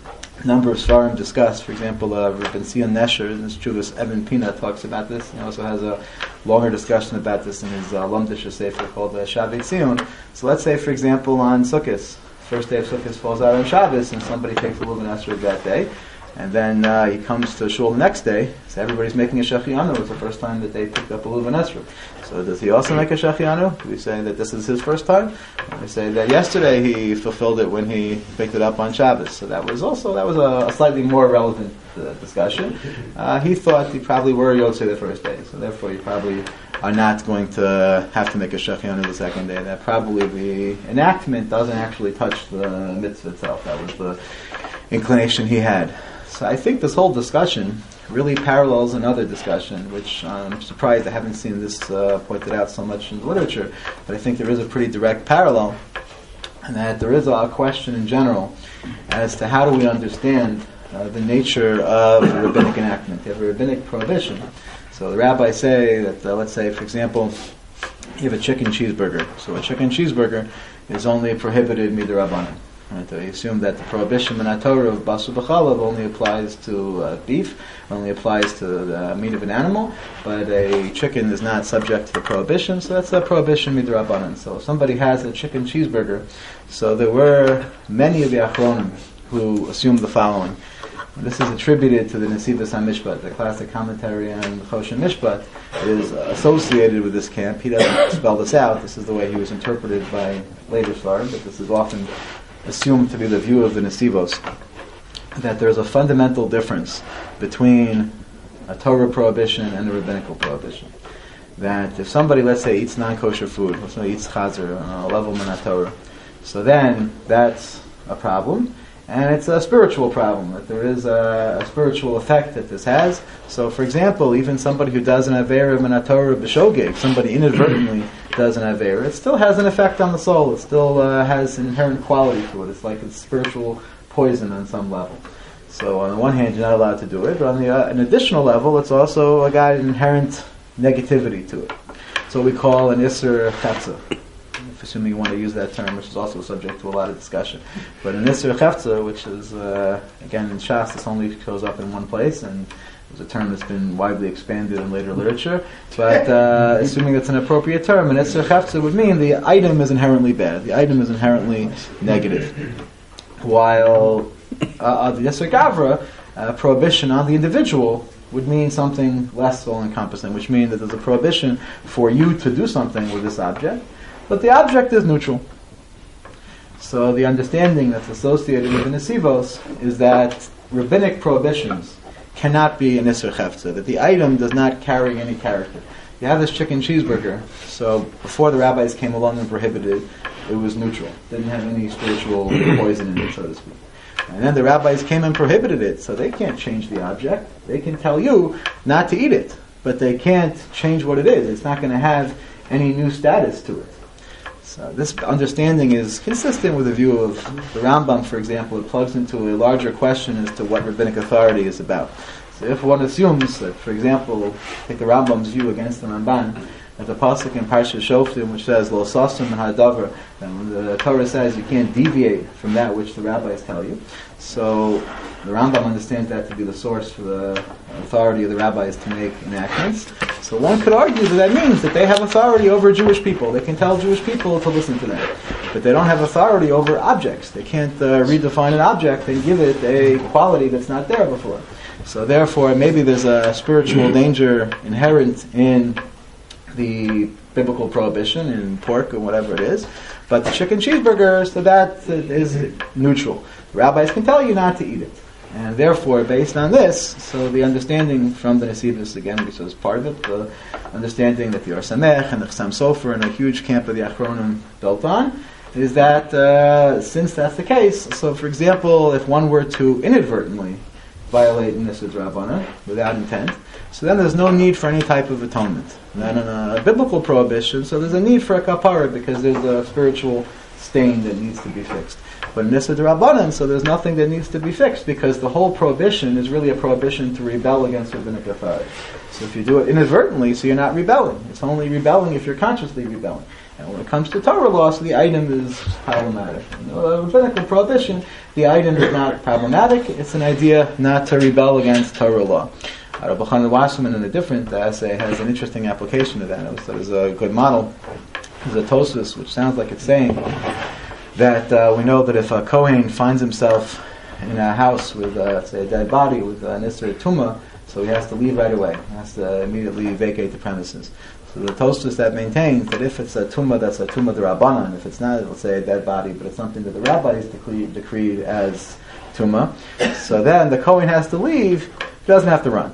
a number of Svarim discussed. For example, Rabbi Sion Nesher in his Chuvas Evan Pina talks about this. He also has a longer discussion about this in his Lamdish Sefer called Shavei Tzion. So let's say, for example, on Sukkot, first day of Sukkot falls out on Shabbos, and somebody takes a Luvan Esrog that day, and then he comes to shul the next day, so everybody's making a Shechianu. It's the first time that they picked up a Luvan Esrog. So does he also make a Shechianu? Do we say that this is his first time? Or we say that yesterday he fulfilled it when he picked it up on Shabbos. So that was a slightly more relevant discussion. He thought he probably were Yotzei the first day, so therefore you probably are not going to have to make a Shechianu the second day. That probably the enactment doesn't actually touch the mitzvah itself. That was the inclination he had. So I think this whole discussion really parallels another discussion, which I'm surprised I haven't seen this pointed out so much in the literature, but I think there is a pretty direct parallel. and that there is a question in general as to how do we understand the nature of a rabbinic enactment. You have a rabbinic prohibition. So the rabbis say that, let's say, for example, you have a chicken cheeseburger. So a chicken cheeseburger is only prohibited midrabanan. Right? They assume that the prohibition in Torah of basar b'chalav only applies to beef, only applies to the meat of an animal, but a chicken is not subject to the prohibition, so that's a prohibition midrabanan. So if somebody has a chicken cheeseburger, so there were many of the achronim who assumed the following. This is attributed to the Nesivos HaMishpat, the classic commentary on Choshen Mishpat, is associated with this camp. He doesn't spell this out. This is the way he was interpreted by later Svarim, but this is often assumed to be the view of the Nesivos, that there's a fundamental difference between a Torah prohibition and a rabbinical prohibition. That if somebody, let's say, eats non-kosher food, let's say eats chazer on a level min Torah, so then that's a problem. And it's a spiritual problem, that there is a spiritual effect that this has. So, for example, even somebody who does an Aveira min Torah b'shogeg, somebody inadvertently does an Aveira, it still has an effect on the soul. It still has inherent quality to it. It's like it's spiritual poison on some level. So, on the one hand, you're not allowed to do it, but on an additional level, it's also got an inherent negativity to it. So we call an Isser Chetza. Assuming you want to use that term, which is also subject to a lot of discussion. But an Isser Chefza, which is, again, in Shas, this only shows up in one place, and it's a term that's been widely expanded in later literature. But assuming it's an appropriate term, an Isser Chefza would mean the item is inherently bad. The item is inherently negative. While the Isser Gavra, prohibition on the individual, would mean something less all-encompassing, which means that there's a prohibition for you to do something with this object, but the object is neutral. So the understanding that's associated with the Nesivos is that rabbinic prohibitions cannot be an Isser Chefza, that the item does not carry any character. You have this chicken cheeseburger, so before the rabbis came along and prohibited it, it was neutral. Didn't have any spiritual poison in it, so to speak. And then the rabbis came and prohibited it, so they can't change the object. They can tell you not to eat it, but they can't change what it is. It's not going to have any new status to it. So this understanding is consistent with the view of the Rambam, for example. It plugs into a larger question as to what rabbinic authority is about. So if one assumes that, for example, take the Rambam's view against the Ramban, that the pasuk in Parsha Shoftim, which says "Lo sasim hadavar," and when the Torah says you can't deviate from that which the rabbis tell you, so the Rambam understands that to be the source for the authority of the rabbis to make enactments. So one could argue that means that they have authority over Jewish people. They can tell Jewish people to listen to them, but they don't have authority over objects. They can't redefine an object and give it a quality that's not there before. So therefore, maybe there's a spiritual danger inherent in the biblical prohibition in pork or whatever it is, but the chicken cheeseburger, so that is neutral. The rabbis can tell you not to eat it, and therefore, based on this, so the understanding from the Nesivos, again, which is part of it, the understanding that the Or Samech and the Chassam Sofer and a huge camp of the Achronim built on, is that since that's the case, so for example, if one were to inadvertently violate Nisud Rabbana without intent, so then there's no need for any type of atonement. And then in a biblical prohibition, so there's a need for a kapara because there's a spiritual stain that needs to be fixed. But in Nisud Rabbanan, so there's nothing that needs to be fixed because the whole prohibition is really a prohibition to rebel against rabbinic authority. So if you do it inadvertently, so you're not rebelling. It's only rebelling if you're consciously rebelling. And when it comes to Torah law, so the item is problematic. A rabbinical prohibition, the item is not problematic. It's an idea not to rebel against Torah law. Rabbi Chanan Wasserman, in a different essay, has an interesting application of that. I thought it was a good model. There's a Tosfos, which sounds like it's saying that we know that if a Kohen finds himself in a house with, say, a dead body with an Isser Tumah, so he has to leave right away. He has to immediately vacate the premises. So the Tosfos that maintains that if it's a Tumah that's a Tumah d'Rabbanan, if it's not, let's say, a dead body, but it's something that the rabbis decreed as Tumah, so then the Kohen has to leave, he doesn't have to run.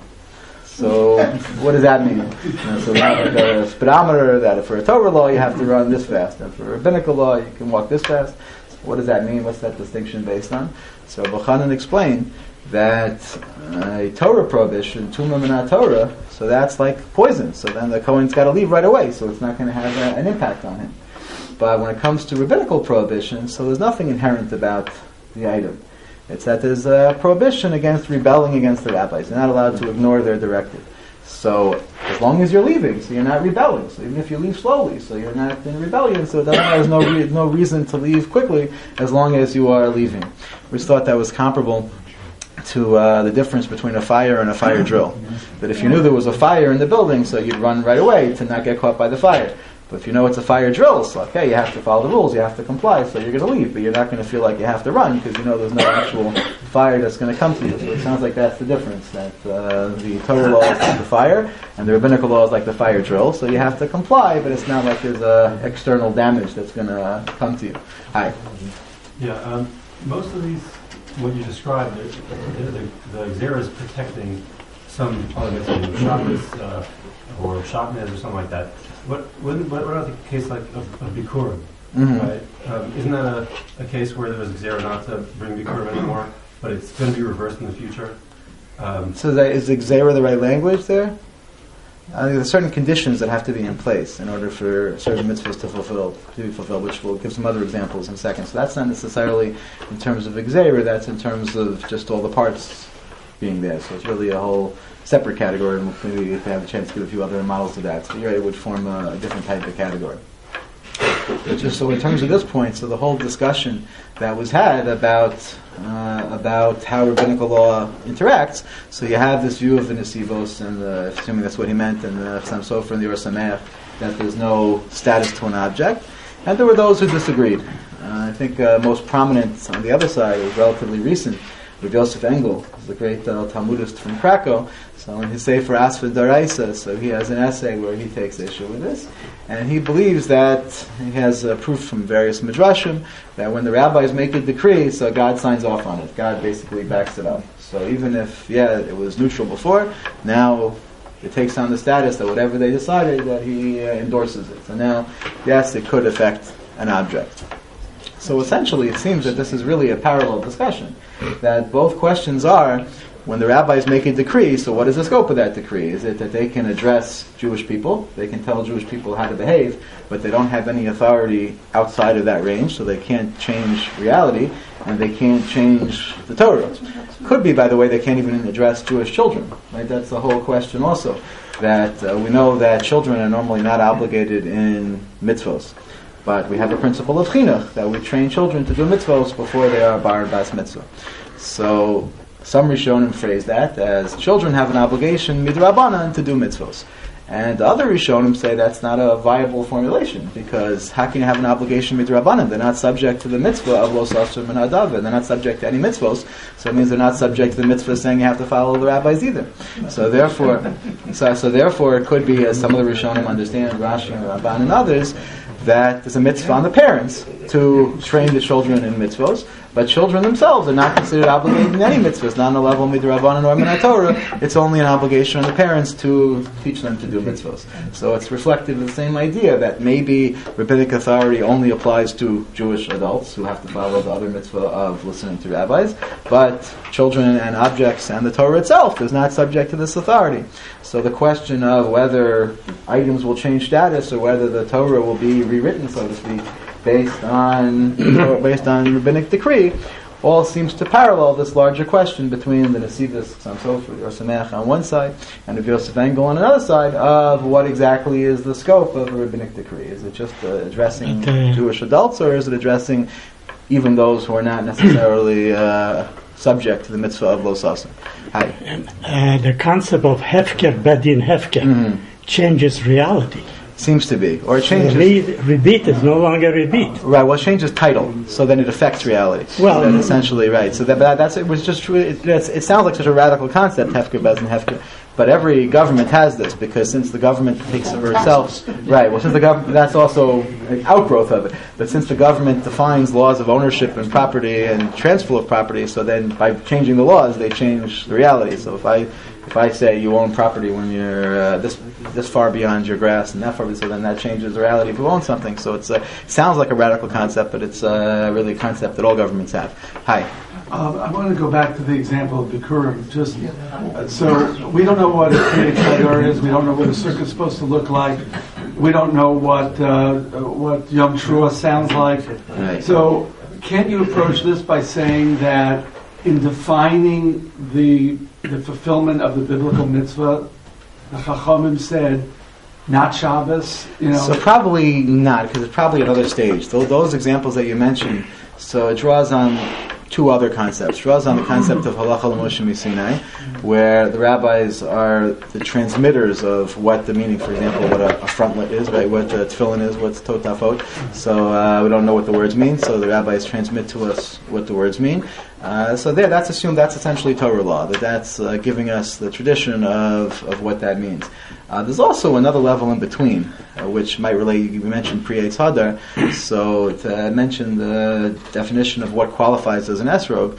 So what does that mean? So like a speedometer that for a Torah law you have to run this fast, and for a rabbinical law you can walk this fast. So what does that mean? What's that distinction based on? So Rabbi Chanan explained that a Torah prohibition, Tumah Minat Torah, so that's like poison. So then the Kohen's got to leave right away, so it's not going to have an impact on him. But when it comes to rabbinical prohibition, so there's nothing inherent about the item. It's that there's a prohibition against rebelling against the rabbis. You're not allowed to ignore their directive. So as long as you're leaving, so you're not rebelling. So even if you leave slowly, so you're not in rebellion, so there's no reason to leave quickly as long as you are leaving. We just thought that was comparable to the difference between a fire and a fire drill. That if you knew there was a fire in the building, so you'd run right away to not get caught by the fire. But if you know it's a fire drill, so okay, you have to follow the rules, you have to comply, so you're going to leave, but you're not going to feel like you have to run because you know there's no actual fire that's going to come to you. So it sounds like that's the difference, that the Torah law is like the fire, and the rabbinical law is like the fire drill, so you have to comply, but it's not like there's external damage that's going to come to you. Hi. Yeah, most of these, what you described, the Xera is protecting some elements of Shabbos or Shatnez or something like that. What about the case like of Bikurim? Right? Isn't that a case where there was Xera not to bring Bikurim anymore, but it's going to be reversed in the future? So is Xera the right language there? There's certain conditions that have to be in place in order for certain mitzvahs to be fulfilled, which we'll give some other examples in a second. So that's not necessarily in terms of Xera, that's in terms of just all the parts being there. So it's really a whole separate category, and maybe if we have a chance to give a few other models of that. So it would form a different type of category. But just so in terms of this point, so the whole discussion that was had about how rabbinical law interacts, so you have this view of the Nesivos, and assuming that's what he meant, and the Chassam Sofer and the Or Sameach, that there's no status to an object, and there were those who disagreed. I think most prominent on the other side was relatively recent, with Yosef Engel, the great Talmudist from Krakow. So in his Sefer Asfed Daraisa, so he has an essay where he takes issue with this, and he believes that he has proof from various midrashim that when the rabbis make a decree, so God signs off on it. God basically backs it up. So even if it was neutral before, now it takes on the status that whatever they decided, that he endorses it. So now, yes, it could affect an object. So essentially, it seems that this is really a parallel discussion. That both questions are, when the rabbis make a decree, so what is the scope of that decree? Is it that they can address Jewish people, they can tell Jewish people how to behave, but they don't have any authority outside of that range, so they can't change reality, and they can't change the Torah. Could be, by the way, they can't even address Jewish children. Right? That's the whole question also. That we know that children are normally not obligated in mitzvos. But we have the principle of chinuch, that we train children to do mitzvos before they are bar bas mitzvah. So some Rishonim phrase that as children have an obligation midrabanan to do mitzvos. And the other Rishonim say that's not a viable formulation, because how can you have an obligation midrabanan? They're not subject to the mitzvah of los asur min hadavar. They're not subject to any mitzvos, so it means they're not subject to the mitzvah saying you have to follow the rabbis either. So therefore it could be, as some of the Rishonim understand, Rashi and Ramban and others, that there's a mitzvah on the parents to train the children in mitzvos, but children themselves are not considered obligated in any mitzvahs, not on the level of midrabanan or min Torah. It's only an obligation on the parents to teach them to do mitzvos. So it's reflective of the same idea that maybe rabbinic authority only applies to Jewish adults who have to follow the other mitzvah of listening to rabbis, but children and objects and the Torah itself is not subject to this authority. So the question of whether items will change status or whether the Torah will be rewritten, so to speak, based on rabbinic decree, all seems to parallel this larger question between the Nesivos, Chassam Sofer, Or Sameach on one side, and Rabbi Yosef Engel on another side, of what exactly is the scope of a rabbinic decree. Is it just addressing Jewish adults, or is it addressing even those who are not necessarily subject to the mitzvah of Los Asur? Hi. The concept of hefker, badin hefker, changes reality. Seems to be. Or it changes. Rebit is no longer rebit. Right, well, it changes title, so then it affects reality. Well, then essentially, right. So that's it was just true. It sounds like such a radical concept, hefker, badin hefker. But every government has this, because since the government takes it for itself, right, well, since the government, that's also an outgrowth of it, but since the government defines laws of ownership and property and transfer of property, so then by changing the laws, they change the reality. So if I say you own property when you're this far beyond your grass and that far, so then that changes the reality of who owns something. So it sounds like a radical concept, but it's really a concept that all governments have. Hi. I want to go back to the example of Bikurim. So we don't know what a Kriya Chayar is. We don't know what a circuit's supposed to look like. We don't know what Yom Teruah sounds like. Right. So, can't you approach this by saying that in defining the fulfillment of the biblical mitzvah, the Chachamim said, not Shabbos, So probably not, because it's probably another stage. Those examples that you mentioned, so it draws on two other concepts. It draws on the concept of halacha l'Moshe Sinai, where the rabbis are the transmitters of what the meaning, for example, what a frontlet is, right? What tefillin is, what's totafot. So we don't know what the words mean, so the rabbis transmit to us what the words mean. That's assumed that's essentially Torah law, that's giving us the tradition of what that means. There's also another level in between, which might relate, you mentioned Pri Eitz Hadar, so to mention the definition of what qualifies as an esrog.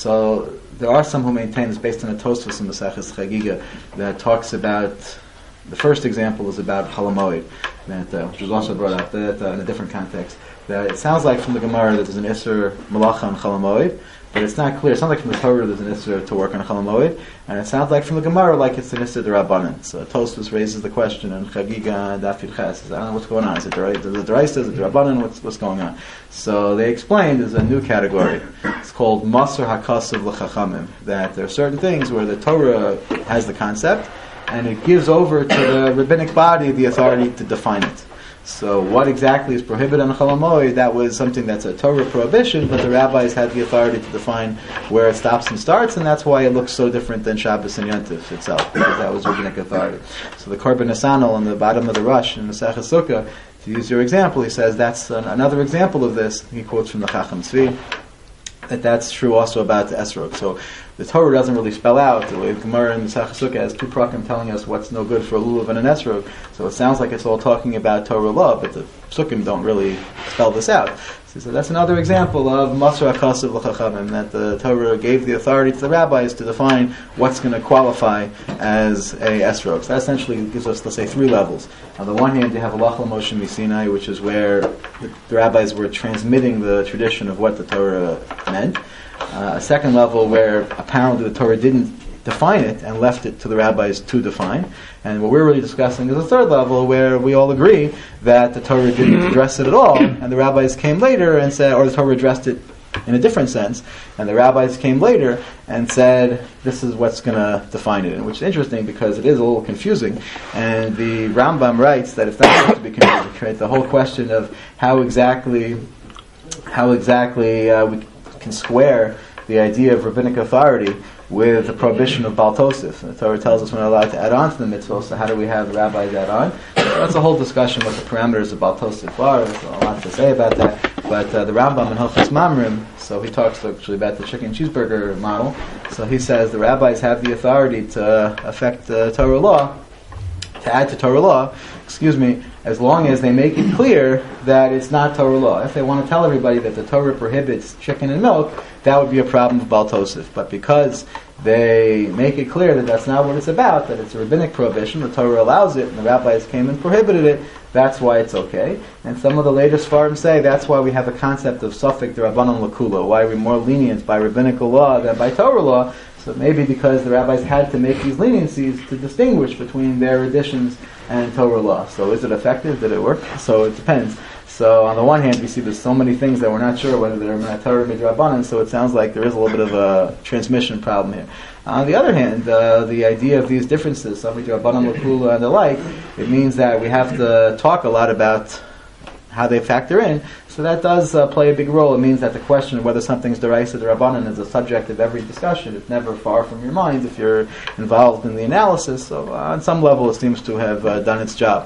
So there are some who maintain it's based on a Tosfos in Maseches Chagiga that talks about, the first example is about Chol HaMoed, which was also brought up in a different context, that it sounds like from the Gemara that there's an Isser Malacha on Chol HaMoed, but it's not clear. It sounds like from the Torah there's an Isser to work on Chol HaMoed, and it sounds like from the Gemara like it's an Isser D'Rabbanan. So Tosfos raises the question, and Chagiga and Daf Yud Ches, I don't know what's going on. Is it D'Oraisa? Is it D'Rabbanan? What's going on? So they explained there's a new category. It's called Masar HaKasav L'Chachamim, that there are certain things where the Torah has the concept, and it gives over to the rabbinic body the authority to define it. So what exactly is prohibited on Chol HaMoed, that was something that's a Torah prohibition, but the rabbis had the authority to define where it stops and starts, and that's why it looks so different than Shabbos and Yontif itself, because that was rabbinic authority. So the Korban Nesanel on the bottom of the Rush in the Maseches Sukkah, to use your example, he says that's another example of this. He quotes from the Chacham Tzvi, that's true also about the Esrog. So the Torah doesn't really spell out. The Gemara in Maseches Sukkah has two prakim telling us what's no good for a lulav and an esrog. So it sounds like it's all talking about Torah law, but the Sukkim don't really spell this out. So that's another example of Masar HaKasav L'Chachamim, that the Torah gave the authority to the rabbis to define what's going to qualify as a esrog. So that essentially gives us, let's say, three levels. On the one hand, you have halacha l'Moshe Sinai, which is where the rabbis were transmitting the tradition of what the Torah meant. A second level where apparently the Torah didn't define it and left it to the rabbis to define. And what we're really discussing is a third level where we all agree that the Torah didn't address it at all, and the rabbis came later and said, or the Torah addressed it in a different sense, and the rabbis came later and said, this is what's going to define it. And which is interesting because it is a little confusing. And the Rambam writes that it's not supposed to be confusing, right? The whole question of how exactly we can square the idea of rabbinic authority with the prohibition of Baal Tosef. The Torah tells us we're not allowed to add on to the mitzvah, so how do we have the rabbis add on? So that's a whole discussion what the parameters of Baal Tosef are. There's a lot to say about that. But the Rambam in Hilchos Mamrim, so he talks actually about the chicken cheeseburger model. So he says the rabbis have the authority to affect Torah law, to add to Torah law, as long as they make it clear that it's not Torah law. If they want to tell everybody that the Torah prohibits chicken and milk, that would be a problem of Baal Tosef. But because they make it clear that that's not what it's about, that it's a rabbinic prohibition, the Torah allows it, and the rabbis came and prohibited it, that's why it's okay. And some of the latest Sfarim say that's why we have a concept of Safek D'Rabbanan L'Kula, why we're more lenient by rabbinical law than by Torah law. So maybe because the rabbis had to make these leniencies to distinguish between their additions and Torah law. So is it effective? Did it work? So it depends. So on the one hand, we see there's so many things that we're not sure whether they're Torah or Midrabanan, so it sounds like there is a little bit of a transmission problem here. On the other hand, the idea of these differences, Midrabanan, L'Kula, and the like, it means that we have to talk a lot about how they factor in. So that does play a big role. It means that the question of whether something's D'Oraisa D'Rabbanan is a subject of every discussion. It's never far from your mind if you're involved in the analysis. So on some level it seems to have done its job.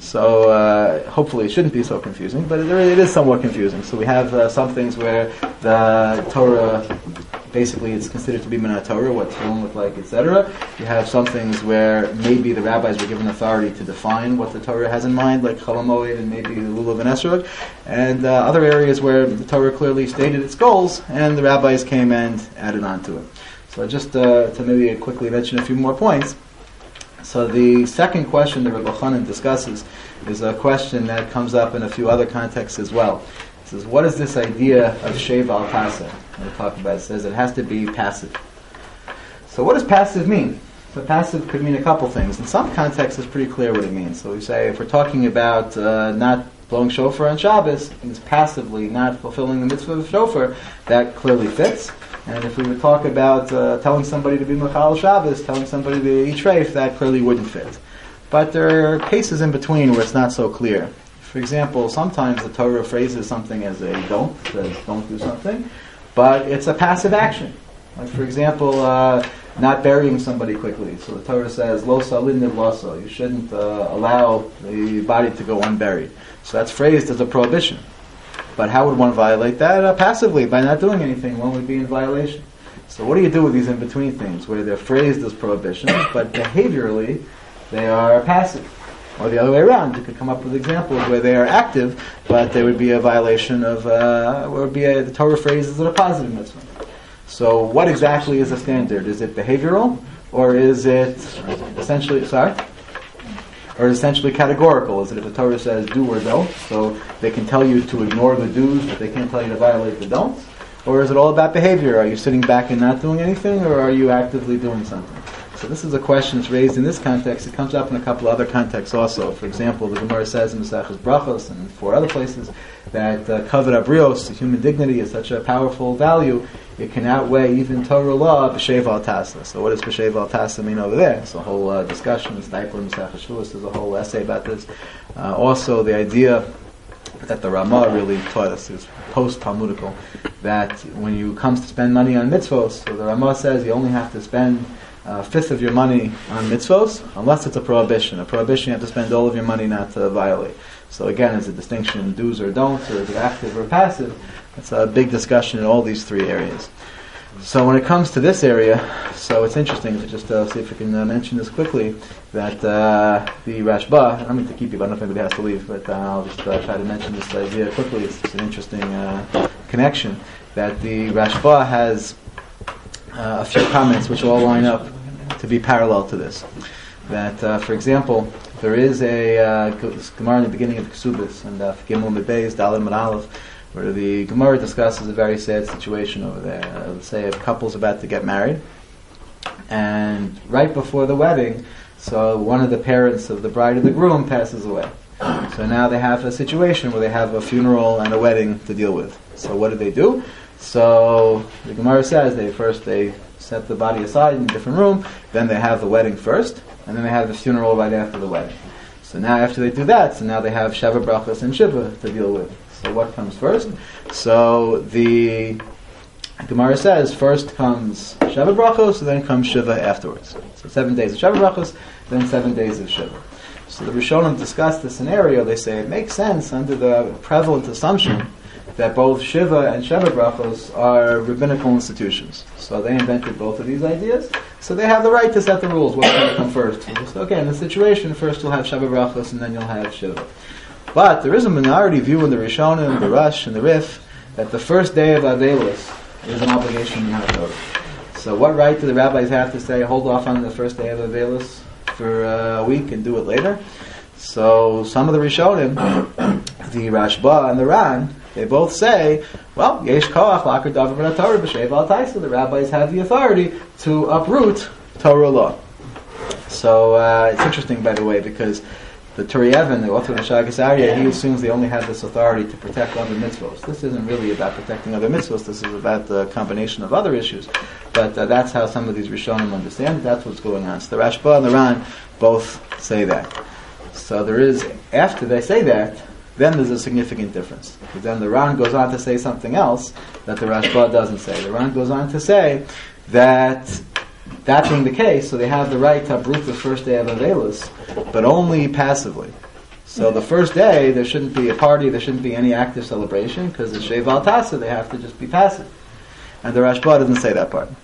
So hopefully it shouldn't be so confusing, but it is somewhat confusing. So we have some things where the Torah, basically it's considered to be Minat Torah, what tefillin look like, etc. You have some things where maybe the rabbis were given authority to define what the Torah has in mind, like Chol HaMoed and maybe the Lulav and Esrog, and other areas where the Torah clearly stated its goals, and the rabbis came and added on to it. So just to maybe quickly mention a few more points. So the second question that Reb Elchanan discusses is a question that comes up in a few other contexts as well. It says, what is this idea of Shev al Paseh? We'll talk about it. It says it has to be passive. So what does passive mean? So passive could mean a couple things. In some contexts, it's pretty clear what it means. So we say if we're talking about not blowing shofar on Shabbos, it's passively not fulfilling the mitzvah of shofar, that clearly fits. And if we would talk about telling somebody to be Mechal Shabbos, telling somebody to eat treif, that clearly wouldn't fit. But there are cases in between where it's not so clear. For example, sometimes the Torah phrases something as a don't, says don't do something, but it's a passive action. Like for example, not burying somebody quickly. So the Torah says, lo salin nivlaso, you shouldn't allow the body to go unburied. So that's phrased as a prohibition. But how would one violate that? Passively, by not doing anything, one would be in violation. So what do you do with these in-between things, where they're phrased as prohibitions, but behaviorally they are passive? Or the other way around, you could come up with examples where they are active, but there would be a violation of, the Torah phrases as a positive mitzvah. So what exactly is the standard? Is it behavioral, or is it essentially categorical? Is it if the Torah says do or don't, so they can tell you to ignore the do's, but they can't tell you to violate the don'ts? Or is it all about behavior? Are you sitting back and not doing anything, or are you actively doing something? So this is a question that's raised in this context. It comes up in a couple of other contexts also. For example, the Gemara says in Maseches Brachos and 4 other places that kavod abrios, human dignity, is such a powerful value, it can outweigh even Torah law, b'shev al tasa. So what does b'shev al tasa mean over there? It's a whole discussion. Stipler in Maseches Shavuos, there's a whole essay about this. Also, the idea that the Ramah really taught us is post-Talmudical, that when you come to spend money on mitzvos, so the Ramah says you only have to spend a fifth of your money on mitzvos, unless it's a prohibition. A prohibition, you have to spend all of your money not to violate. So again, is a distinction in do's or don'ts, or is it active or passive? It's a big discussion in all these 3 areas. So when it comes to this area, so it's interesting to just see if we can mention this quickly, that the Rashba, I don't mean to keep you, but I don't know if anybody has to leave, but I'll just try to mention this idea quickly. It's just an interesting connection, that the Rashba has a few comments which all line up to be parallel to this. That, for example, there is a Gemara in the beginning of Kesubos, and Gimel Mebeis, Dalet Mid Aleph, where the Gemara discusses a very sad situation over there. Let's say a couple's about to get married, and right before the wedding, so one of the parents of the bride or the groom passes away. So now they have a situation where they have a funeral and a wedding to deal with. So what do? So the Gemara says they set the body aside in a different room, then they have the wedding first, and then they have the funeral right after the wedding. So now after they do that, so now they have Sheva Brachos and Shiva to deal with. So what comes first? So the Gemara says first comes Sheva Brachos, and then comes Shiva afterwards. So 7 days of Sheva Brachos, then 7 days of Shiva. So the Rishonim discuss the scenario. They say it makes sense under the prevalent assumption that both Shiva and Sheva Brachos are rabbinical institutions. So they invented both of these ideas. So they have the right to set the rules. What's going to come first? So, okay, in this situation, first you'll have Sheva Brachos, and then you'll have Shiva. But there is a minority view in the Rishonim, the Rush, and the Rif that the first day of Avelis is an obligation in Torah. So what right do the rabbis have to say, hold off on the first day of Avelis for a week and do it later? So some of the Rishonim, the Rashba and the Ran, they both say, well, Yesh Koach Lakar Davar B'Nat Torah B'Shev Al Taisa. The rabbis have the authority to uproot Torah law. So it's interesting, by the way, because the Turi Even, the author of the Shagas Aryeh, he assumes they only have this authority to protect other mitzvos. This isn't really about protecting other mitzvos. This is about the combination of other issues. But that's how some of these Rishonim understand it. That's what's going on. So the Rashba and the Ran both say that. So there is, after they say that, then there's a significant difference. Because then the Ran goes on to say something else that the Rashba doesn't say. The Ran goes on to say that being the case, so they have the right to uproot the first day of Avelis, but only passively. So the first day, there shouldn't be a party, there shouldn't be any active celebration, because it's Shev Al Tasa, they have to just be passive. And the Rashba doesn't say that part.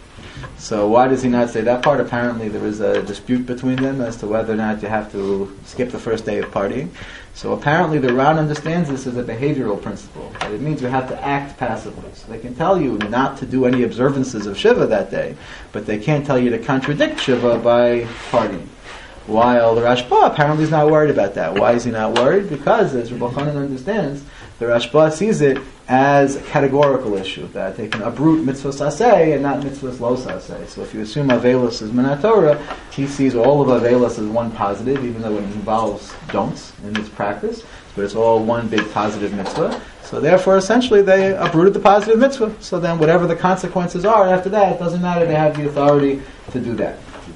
So why does he not say that part? Apparently there is a dispute between them as to whether or not you have to skip the first day of partying. So apparently the Ran understands this as a behavioral principle. That it means you have to act passively. So they can tell you not to do any observances of Shiva that day, but they can't tell you to contradict Shiva by partying. While the Rashba apparently is not worried about that. Why is he not worried? Because, as Rabbi Chanan understands, the Rashba sees it as a categorical issue, that they can uproot mitzvahs aseh and not mitzvahs lo aseh. So if you assume Avelis is Minat Torah, he sees all of Avelis as one positive, even though it involves don'ts in its practice, but it's all one big positive mitzvah. So therefore, essentially, they uprooted the positive mitzvah. So then whatever the consequences are after that, it doesn't matter, they have the authority to do that.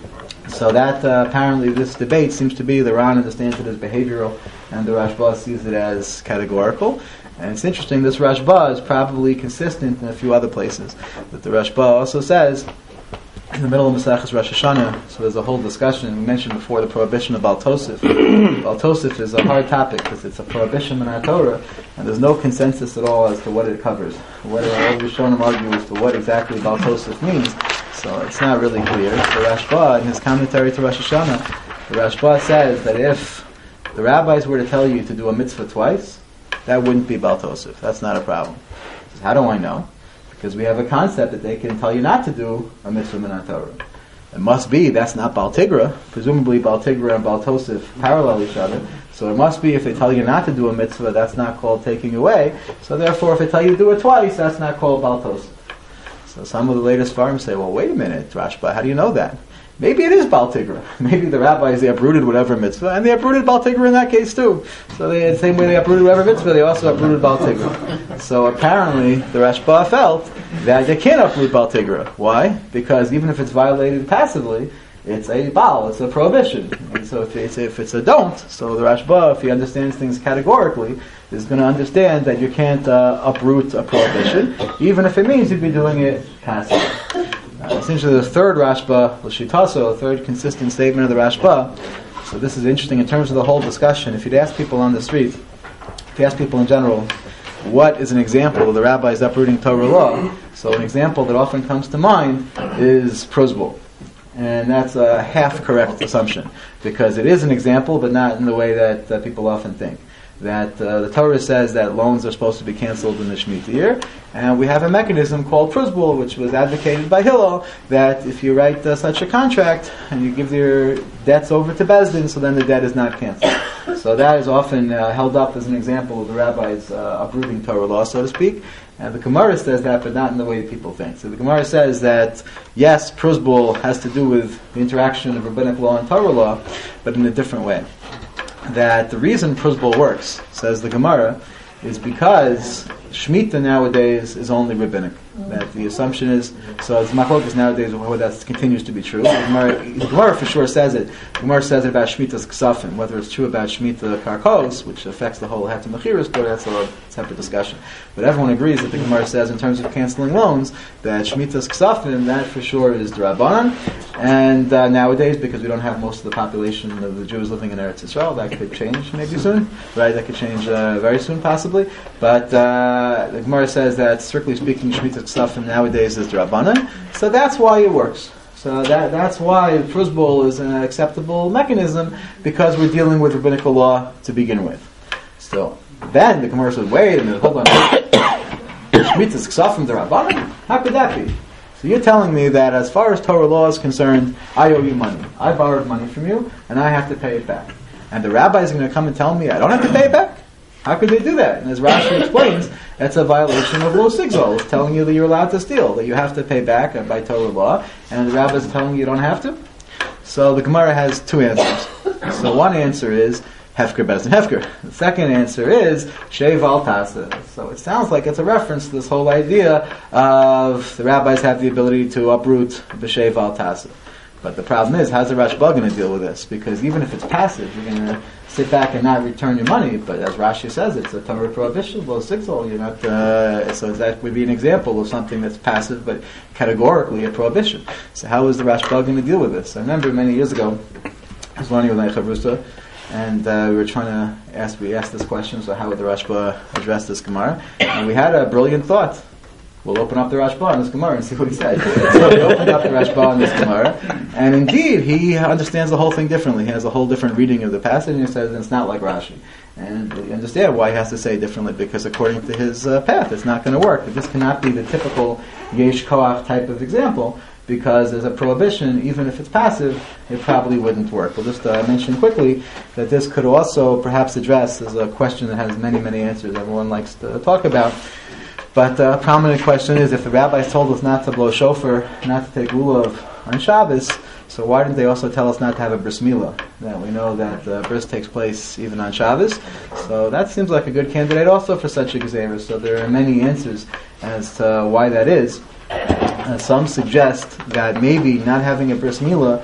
So that, apparently, this debate seems to be, the Ran understands it as behavioral, and the Rashba sees it as categorical. And it's interesting, this Rashba is probably consistent in a few other places. That the Rashba also says, in the middle of Maseches Rosh Hashanah, so there's a whole discussion. We mentioned before the prohibition of Baal Tosef. Baal Tosef is a hard topic because it's a prohibition in our Torah, and there's no consensus at all as to what it covers. What all the Rishonim argue as to what exactly Baal Tosef means. So it's not really clear. The Rashba, in his commentary to Rosh Hashanah, the Rashba says that if the rabbis were to tell you to do a mitzvah twice, that wouldn't be Baal Tosef. That's not a problem. He says, how do I know? Because we have a concept that they can tell you not to do a mitzvah Minat Torah. It must be, that's not Baal Tigra. Presumably Baal Tigra and Baal Tosef parallel each other. So it must be if they tell you not to do a mitzvah, that's not called taking away. So therefore, if they tell you to do it twice, that's not called Baal Tosef. So some of the latest farms say, well, wait a minute, Rashba, how do you know that? Maybe it is Baal Tigra. Maybe the rabbis, they uprooted whatever mitzvah, and they uprooted Baal Tigra in that case too. So the same way they uprooted whatever mitzvah, they also uprooted Baal Tigra. So apparently, the Rashba felt that they can't uproot Baal Tigra. Why? Because even if it's violated passively, it's a Baal, it's a prohibition. And so if it's a don't, so the Rashba, if he understands things categorically, is going to understand that you can't uproot a prohibition, even if it means you'd be doing it passively. Essentially, the third Rashba, L'shitaso, the third consistent statement of the Rashba. So this is interesting in terms of the whole discussion. If you'd ask people on the street, if you ask people in general, what is an example of the rabbis uprooting Torah law? So an example that often comes to mind is prosbul. And that's a half correct assumption, because it is an example, but not in the way that people often think. That the Torah says that loans are supposed to be canceled in the Shemitah year, and we have a mechanism called prosbul, which was advocated by Hillel, that if you write such a contract and you give your debts over to Beis Din, so then the debt is not canceled. So that is often held up as an example of the rabbis uprooting Torah law, so to speak. And the Gemara says that, but not in the way people think. So the Gemara says that, yes, prosbul has to do with the interaction of rabbinic law and Torah law, but in a different way. That the reason prosbul works, says the Gemara, is because Shemitah nowadays is only rabbinic. That the assumption is, so it's machlokas nowadays, whether that continues to be true. The Gemara for sure says it. The Gemara says it about Shemitah's ksafim, whether it's true about Shemitah karkos, which affects the whole Heter Mechiras, but that's a separate discussion. But everyone agrees that the Gemara says in terms of canceling loans, that Shemitah's ksafim, that for sure is D'Rabbanan. And nowadays, because we don't have most of the population of the Jews living in Eretz Yisrael, that could change maybe soon, right? That could change very soon, possibly. But the Gemara says that, strictly speaking, Shemitah's ksafim nowadays is D'Rabbanan. So that's why it works. So that's why prosbul is an acceptable mechanism, because we're dealing with rabbinical law to begin with. So then the Gemara says, wait a minute, hold on. Shemitah's ksafim D'Rabbanan? How could that be? So you're telling me that as far as Torah law is concerned, I owe you money. I borrowed money from you, and I have to pay it back. And the rabbis are going to come and tell me I don't have to pay it back? How could they do that? And as Rashi explains, that's a violation of Lo Sigzol. It's telling you that you're allowed to steal, that you have to pay back by Torah law, and the rabbis are telling you you don't have to? So the Gemara has two answers. So one answer is Hefker Beis Din Hefker. The second answer is Shei Val Tasa. So it sounds like it's a reference to this whole idea of the rabbis have the ability to uproot B'Shei Val Tasa. But the problem is, how's the Rashba going to deal with this? Because even if it's passive, you're going to sit back and not return your money. But as Rashi says, it's a Torah prohibition, Lo Sigzol. You're not. So that would be an example of something that's passive, but categorically a prohibition. So how is the Rashba going to deal with this? I remember many years ago, I was learning with my Chavrusa, and we were trying to ask this question, so how would the Rashba address this Gemara? And we had a brilliant thought. We'll open up the Rashba on this Gemara and see what he said. So we opened up the Rashba on this Gemara, and indeed, he understands the whole thing differently. He has a whole different reading of the passage, and he says it's not like Rashi. And we understand why he has to say it differently, because according to his path, it's not going to work. This cannot be the typical Yesh Koach type of example, because there's a prohibition, even if it's passive, it probably wouldn't work. We'll just mention quickly that this could also perhaps address, as a question that has many, many answers everyone likes to talk about. But a prominent question is, if the rabbis told us not to blow shofar, not to take lulav on Shabbos, so why didn't they also tell us not to have a bris milah? That we know that bris takes place even on Shabbos. So that seems like a good candidate also for such a gezerah. So there are many answers as to why that is. Some suggest that maybe not having a bris milah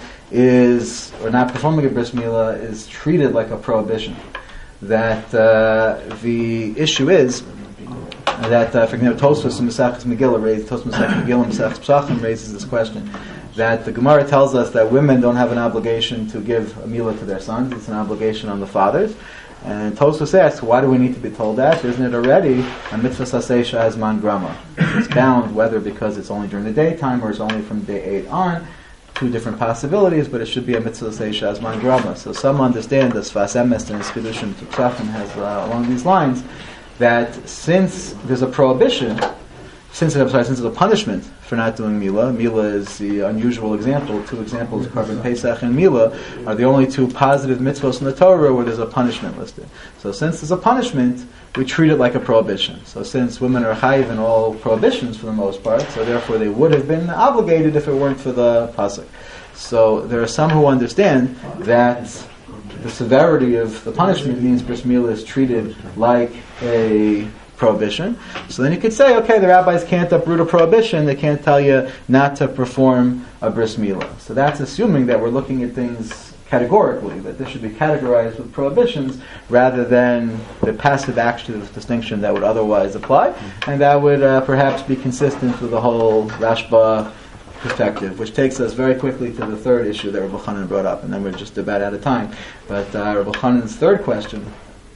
or not performing a bris milah is treated like a prohibition. That the issue is that, for example, Tosfos in Mesachos Megillah raises this question. That the Gemara tells us that women don't have an obligation to give a milah to their sons; it's an obligation on the fathers. And Tosfos asks, why do we need to be told that? Isn't it already a mitzvah saseh shazman grama? It's bound whether because it's only during the daytime or it's only from day 8 on. Two different possibilities, but it should be a mitzvah saseh shazman grama. So some understand that Sfas Emes and his Kedushin Psachim has along these lines that since there's a prohibition. Since it's a punishment for not doing milah. Milah is the unusual example. 2 examples, Korban Pesach and milah, are the only 2 positive mitzvahs in the Torah where there's a punishment listed. So since there's a punishment, we treat it like a prohibition. So since women are chayiv in all prohibitions for the most part, so therefore they would have been obligated if it weren't for the pasuk. So there are some who understand that the severity of the punishment means bris milah is treated like a prohibition. So then you could say, okay, the rabbis can't uproot a prohibition, they can't tell you not to perform a bris milah. So that's assuming that we're looking at things categorically, that this should be categorized with prohibitions rather than the passive active distinction that would otherwise apply, and that would perhaps be consistent with the whole Rashba perspective, which takes us very quickly to the third issue that Rabbi Chanan brought up, and then we're just about out of time. But Rabbi Chanan's third question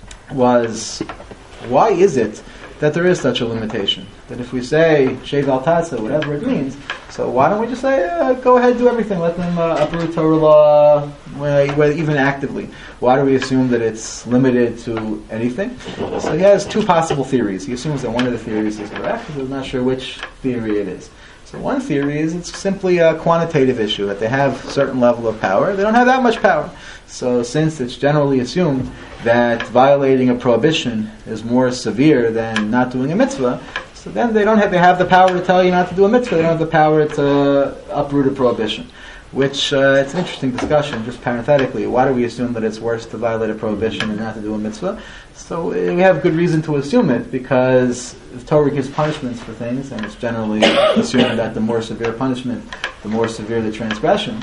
was, why is it that there is such a limitation? That if we say Shev al Tasa, whatever it means, so why don't we just say, go ahead, do everything, let them uproot Torah law, even actively? Why do we assume that it's limited to anything? So he has 2 possible theories. He assumes that one of the theories is correct, but he's not sure which theory it is. So one theory is it's simply a quantitative issue, that they have a certain level of power. They don't have that much power. So since it's generally assumed that violating a prohibition is more severe than not doing a mitzvah, so then they have the power to tell you not to do a mitzvah. They don't have the power to uproot a prohibition. Which, it's an interesting discussion, just parenthetically. Why do we assume that it's worse to violate a prohibition than not to do a mitzvah? So we have good reason to assume it, because the Torah gives punishments for things, and it's generally assumed that the more severe punishment, the more severe the transgression.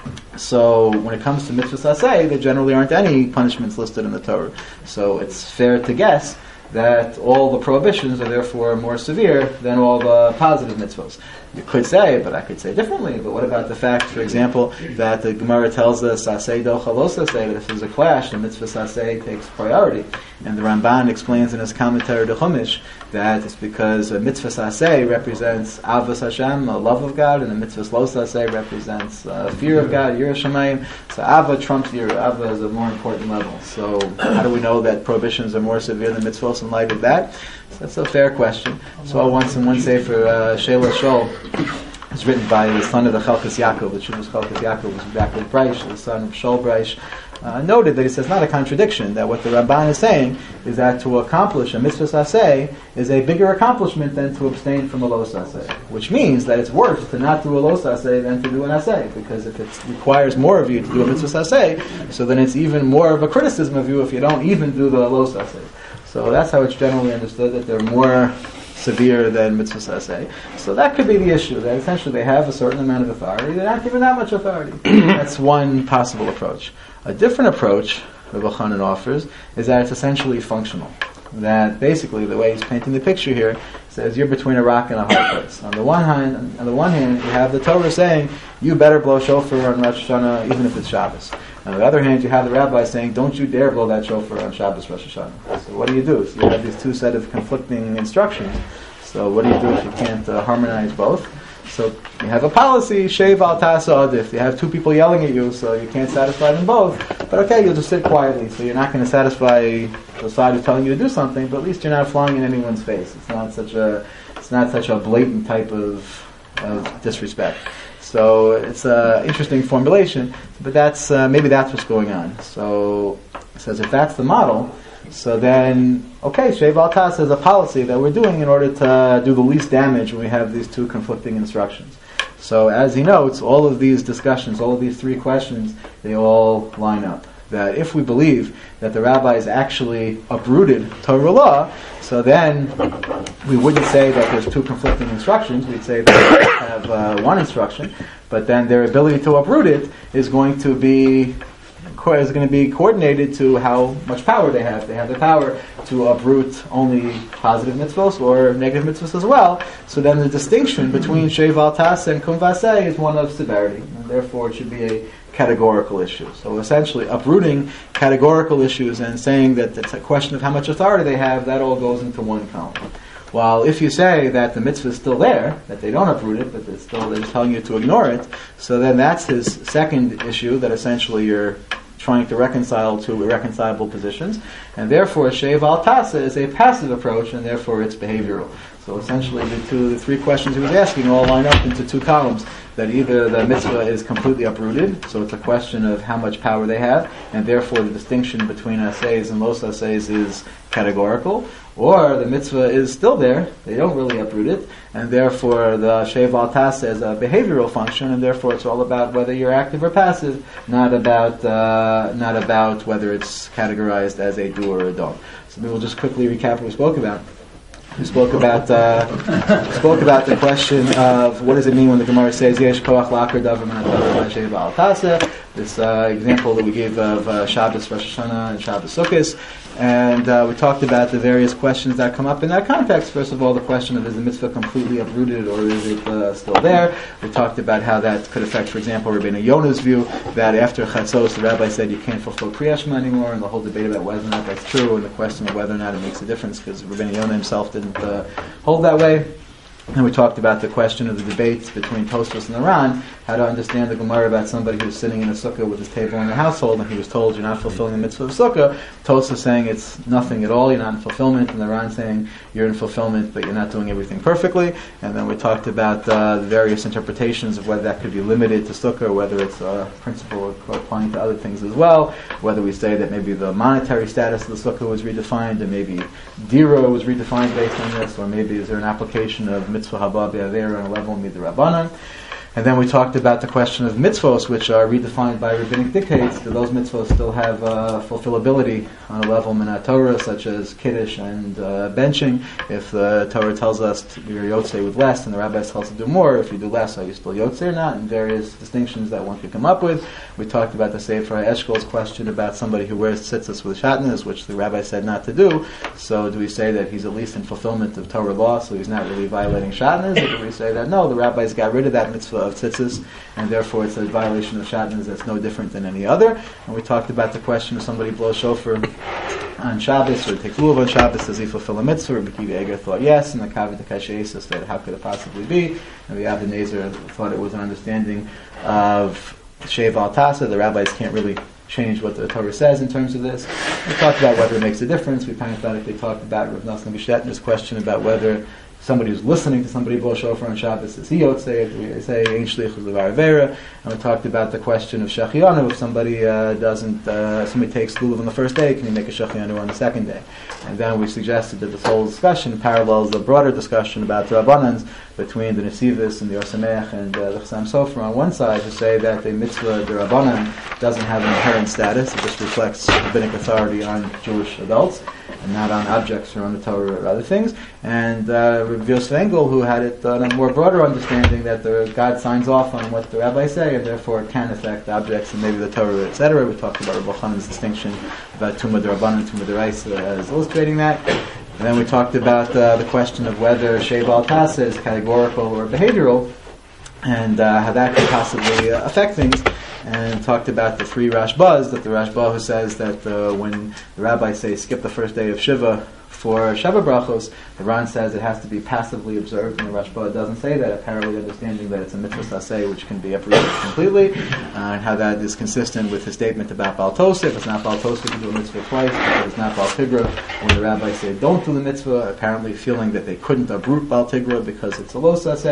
So when it comes to mitzvah saseh, there generally aren't any punishments listed in the Torah. So it's fair to guess that all the prohibitions are therefore more severe than all the positive mitzvahs. You could say, but I could say differently, but what about the fact, for example, that the Gemara tells us, saseh docha lo saseh, that if there's a clash, the mitzvah saseh takes priority. And the Ramban explains in his commentary to Chumash that it's because a mitzvah saseh represents avos Hashem, a love of God, and the mitzvah lo saseh represents fear of God, yirah shamayim. So ava trumps yirah. Ava is a more important level. So how do we know that prohibitions are more severe than mitzvahs in light of that? So that's a fair question. So once in one sefer, Sheila Shol, it's written by the son of the Chalkas Yaakov. The Shuvas Chalkas Yaakov was Yaakov Breish, the son of Shol Breish. Noted that he says not a contradiction, that what the Ramban is saying is that to accomplish a mitzvah saseh is a bigger accomplishment than to abstain from a lo saseh, which means that it's worse to not do a lo saseh than to do an aseh, because if it requires more of you to do a mitzvah saseh, so then it's even more of a criticism of you if you don't even do the lo saseh. So that's how it's generally understood, that they're more severe than mitzvah saseh. So that could be the issue, that essentially they have a certain amount of authority, they're not given that much authority. That's one possible approach. A different approach Rabbi Chanan offers is that it's essentially functional. That basically the way he's painting the picture here says you're between a rock and a hard place. On the one hand, you have the Torah saying you better blow shofar on Rosh Hashanah even if it's Shabbos. On the other hand, you have the rabbi saying don't you dare blow that shofar on Shabbos Rosh Hashanah. So what do you do? So you have these 2 set of conflicting instructions. So what do you do if you can't harmonize both? So you have a policy, Shev al Tasa Adif. You have 2 people yelling at you, so you can't satisfy them both. But okay, you'll just sit quietly. So you're not going to satisfy the side who's telling you to do something, but at least you're not flying in anyone's face. It's not such a blatant type of disrespect. So it's an interesting formulation, but that's maybe that's what's going on. So it says if that's the model, so then, okay, Sheva al Tasa is a policy that we're doing in order to do the least damage when we have these two conflicting instructions. So as he notes, all of these discussions, all of these three questions, they all line up. That if we believe that the rabbis actually uprooted Torah law, so then we wouldn't say that there's two conflicting instructions. We'd say that they have one instruction, but then their ability to uproot it is going to be coordinated to how much power they have. They have the power to uproot only positive mitzvos or negative mitzvos as well. So then the distinction between Sheva al Tasa and Kum Vaseh is one of severity, and therefore it should be a categorical issue. So essentially uprooting categorical issues and saying that it's a question of how much authority they have, that all goes into one column. While if you say that the mitzvah is still there, that they don't uproot it, but they're just telling you to ignore it, so then that's his second issue, that essentially you're trying to reconcile two irreconcilable positions, and therefore Sheva al Tasa is a passive approach, and therefore it's behavioral. So essentially the three questions he was asking all line up into two columns, that either the mitzvah is completely uprooted, so it's a question of how much power they have, and therefore the distinction between assays and los assays is categorical, or the mitzvah is still there, they don't really uproot it, and therefore the Sheva al Tasa is a behavioral function, and therefore it's all about whether you're active or passive, not about whether it's categorized as a do or a don't. So maybe we'll just quickly recap what we spoke about. We spoke about the question of what does it mean when the Gemara says Yesh koach lakar davar min ha'Torah Sheva al Tasa. This example that we gave of Shabbos, Rosh Hashanah, and Shabbos Sukkos, and we talked about the various questions that come up in that context. First of all, the question of is the mitzvah completely uprooted or is it still there? We talked about how that could affect, for example, Rabbeinu Yonah's view that after Chatzos the rabbi said you can't fulfill Kriya Shema anymore, and the whole debate about whether or not that's true, and the question of whether or not it makes a difference because Rabbeinu Yonah himself didn't hold that way. And we talked about the question of the debates between Tosfos and the Ran, how to understand the Gemara about somebody who's sitting in a sukkah with his table in the household, and he was told you're not fulfilling the mitzvah of sukkah. Tosfos saying it's nothing at all, you're not in fulfillment, and the Ran saying you're in fulfillment, but you're not doing everything perfectly. And then we talked about the various interpretations of whether that could be limited to sukkah, or whether it's a principle applying to other things as well, whether we say that maybe the monetary status of the sukkah was redefined, and maybe dira was redefined based on this, or maybe is there an application of mitzvah haba be'avera on a level midrabanan. And then we talked about the question of mitzvos, which are redefined by rabbinic dictates. Do those mitzvos still have fulfillability on a level min Torah, such as kiddush and benching? If the Torah tells us you're yotzei with less, and the rabbi tells us to do more, if you do less, are you still yotzei or not? And various distinctions that one could come up with. We talked about the Sefer Eshkol's question about somebody who wears tzitzis with shatnez, which the rabbi said not to do. So do we say that he's at least in fulfillment of Torah law, so he's not really violating shatnez? Or do we say that no, the rabbis got rid of that mitzvah of tzitzis, and therefore it's a violation of shatnez that's no different than any other? And we talked about the question of somebody blows shofar on Shabbos, or takes lulav on Shabbos, does he fulfill a mitzvah? Rabbi Akiva Eger thought yes, and the Kavod HaKasher said how could it possibly be? And the Avnei Nezer thought it was an understanding of Sheva al Tasa. The rabbis can't really change what the Torah says in terms of this. We talked about whether it makes a difference. We parenthetically talked about Rav Nosson Geshetner's question about whether somebody who's listening to somebody blow shofar on Shabbos is he yotzei, we say ein shlichus levar avera. And we talked about the question of shachianu. If somebody somebody takes lulav on the first day, can he make a shachianu on the second day? And then we suggested that this whole discussion parallels a broader discussion about rabbanans between the Nesivis and the Or Sameach and the Chassam Sofer on one side, who say that the mitzvah the rabbanan doesn't have an inherent status; it just reflects rabbinic authority on Jewish adults and not on objects or on the Torah or other things. And Rav Yosef Engel, who had it on a more broader understanding that God signs off on what the rabbis say, and therefore it can affect objects and maybe the Torah, etc. We talked about Rabbi Chanan's distinction about Tumah D'Rabbanan, Tumah D'Oraisa as illustrating that. And then we talked about the question of whether Sheva al Tasa is categorical or behavioral, and how that could possibly affect things. And talked about the three Rashbas, that the Rashba who says that when the rabbis say skip the first day of Shiva for Sheva Brachos, the Ran says it has to be passively observed, and the Rashba doesn't say that, apparently understanding that it's a mitzvah saseh which can be uprooted completely, and how that is consistent with his statement about Baal Tosef. It's not Baal Tosef to do a mitzvah twice, because it's not Baal Tigra. When the rabbis say don't do the mitzvah, apparently feeling that they couldn't uproot Baal Tigra because it's a lo saseh,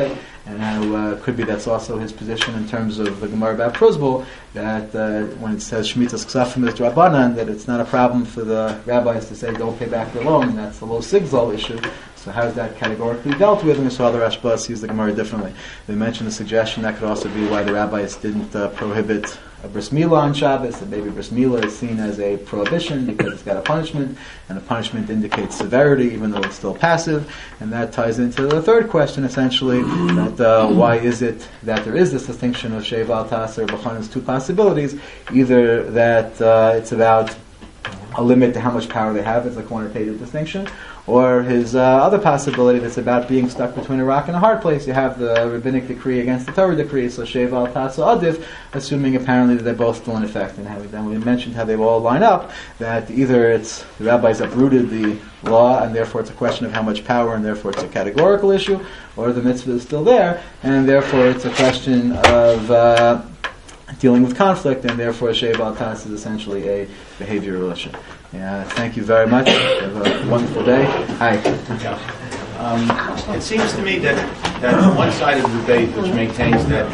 and how could be that's also his position in terms of the Gemara about Prozbul, that when it says Shemitas Ksafim is Drabanan, that it's not a problem for the rabbis to say don't pay back the loan, and that's the low sigzal issue. So how is that categorically dealt with? And we saw the Rashba sees the Gemara differently. They mentioned a suggestion that could also be why the rabbis didn't prohibit a bris milah on Shabbos, that maybe bris milah is seen as a prohibition because it's got a punishment, and the punishment indicates severity even though it's still passive. And that ties into the third question, essentially, that why is it that there is this distinction of Sheva al Taser B'chanan's two possibilities, either that it's about a limit to how much power they have, it's a quantitative distinction, or his other possibility that's about being stuck between a rock and a hard place. You have the rabbinic decree against the Torah decree, so Sheva al Tasa Adif, assuming apparently that they're both still in effect. And then we mentioned how they all line up, that either it's the rabbis uprooted the law and therefore it's a question of how much power and therefore it's a categorical issue, or the mitzvah is still there and therefore it's a question of dealing with conflict, and therefore Sheva al Tas is essentially a behavioral issue. Thank you very much. Have a wonderful day. Hi. It seems to me that one side of the debate which maintains that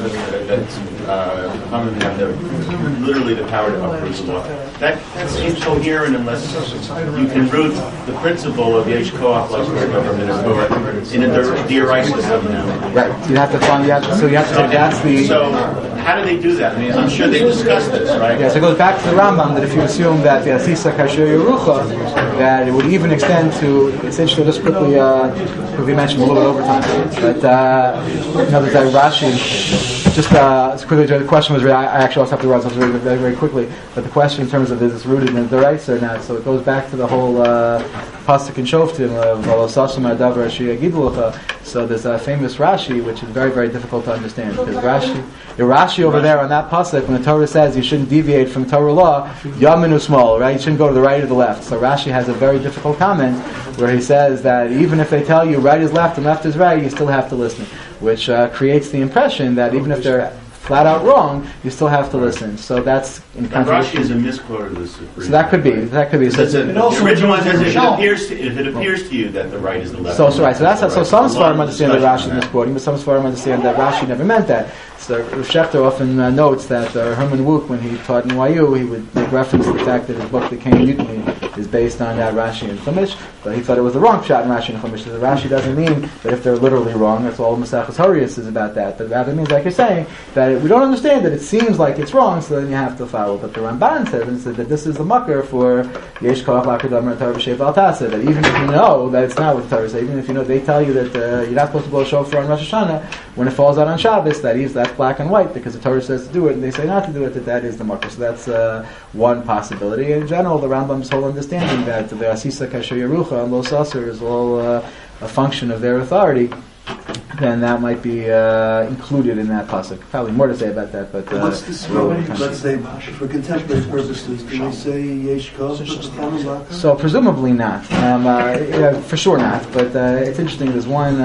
Chachamim have literally the power to uproot the law. That seems coherent unless you can root the principle of Yesh Koach L'Asher government in a d'oraisa somehow. Right. You have to find so you have to say that's the. So how do they do that? I mean, I'm sure they discussed this, right? Yeah, so it goes back to the Rambam that if you assume that the Asisa Kasher Yerucha, that it would even extend to, essentially, just quickly mention a little bit over time, but another day Rashi, just quickly, the question was, I actually also have to write something very, very quickly, but the question in terms of is this rooted in the D'oraisa or not, so it goes back to the whole Pasuk in Shoftim of Valosasam Adavar Shiyagidlucha. So there's a famous Rashi, which is very, very difficult to understand, because Rashi over there on that pasuk, when the Torah says you shouldn't deviate from Torah law, Yaminu small, right? You shouldn't go to the right or the left. So Rashi has a very difficult comment where he says that even if they tell you right is left and left is right, you still have to listen, which creates the impression that even if they're flat out wrong, you still have to listen. So that's in Rashi is a misquote of the Supreme. So that could be. So the original says if it appears to you that the right is the left. So right. So that's so some Sfarim understand that Rashi is misquoting, but some Sfarim understand that Rashi never meant that. So Rav Shechter often notes that Herman Wouk, when he taught in NYU, he would make reference to the fact that his book, The Cain Mutiny, is based on that Rashi and Chumash, but he thought it was the wrong shot in Rashi and Chumash. So Rashi doesn't mean that if they're literally wrong, that's all Masechus Horius is about that. But rather means, like you're saying, that we don't understand that it seems like it's wrong, so then you have to follow. But the Ramban said that this is the mucker for Yesh Koach L'Akadam Torah B'Shev Al Taseh, that even if you know that it's not what the Torah says, even if you know they tell you that you're not supposed to blow shofar on Rosh Hashanah, when it falls out on Shabbos, that's black and white, because the Torah says to do it and they say not to do it, that is the mucker. So that's one possibility. In general, the Rambam's whole understanding that the Asisa Kasher Yerucha and Lo Sasser is all a function of their authority, then that might be included in that pasuk. Probably more to say about that, but what's this? Let's say for contemporary purposes, can we say Yesh Koach? So presumably not. For sure not. But it's interesting. There's one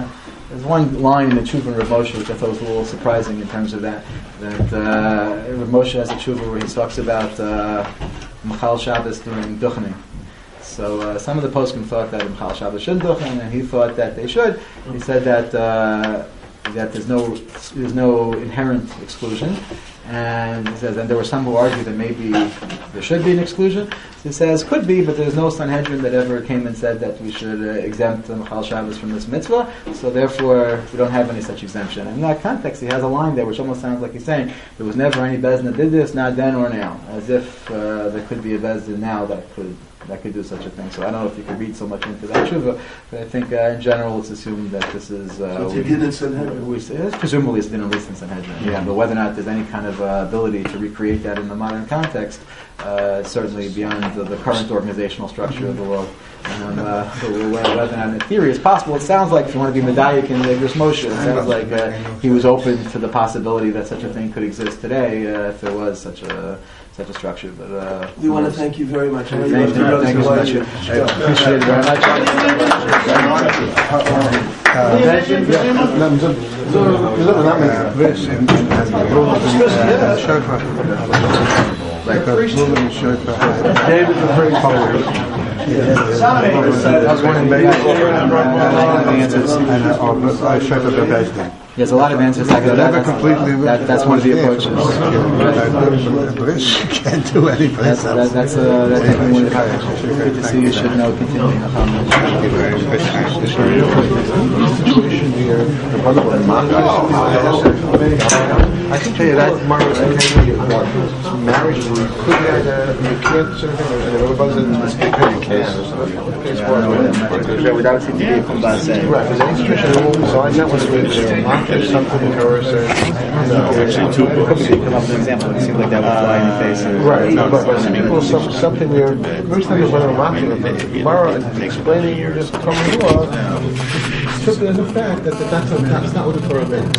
line in the Tshuva Rav Moshe which I thought was a little surprising in terms of that. That Rav Moshe has a Tshuva where he talks about Machal Shabbos doing duchening. So some of the poskim thought that Machal Shabbos shouldn't duchen, and he thought that they should. He said that there's no inherent exclusion, and he says, and there were some who argue that maybe there should be an exclusion. So he says could be, but there's no Sanhedrin that ever came and said that we should exempt the Machal Shabbos from this mitzvah. So therefore, we don't have any such exemption. And in that context, he has a line there which almost sounds like he's saying there was never any bezdin that did this, not then or now, as if there could be a bezdin now that could do such a thing. So I don't know if you could read so much into that tshuva, but I think in general it's assumed that this is presumably it's din in Sanhedrin. Yeah, but whether or not there's any kind of ability to recreate that in the modern context, certainly beyond the current organizational structure of the world. Whether or not in theory it's possible, it sounds like if you want to be medayik in the Bris Moshe, it sounds like he was open to the possibility that such a thing could exist today if there was such a structure. But we want to thank you very much. Thank you so much. I appreciate it very much. David, very There's a lot of answers. That's one of the approaches. Can't do anything. That's definitely one of the approaches. Good to see you. Should know. Continuing. I can tell you that marvelous marriage. You can't sort of thing. Everybody's in this big you can. Without CTV from Basel. Right. Because any tradition besides that was there's something or Actually, two books. Come up with an example. It seems like that would fly in your face. Right. But people something there. Most times when I'm watching it, Mara explaining just common law. Took it as a fact that that's not what the Torah meant.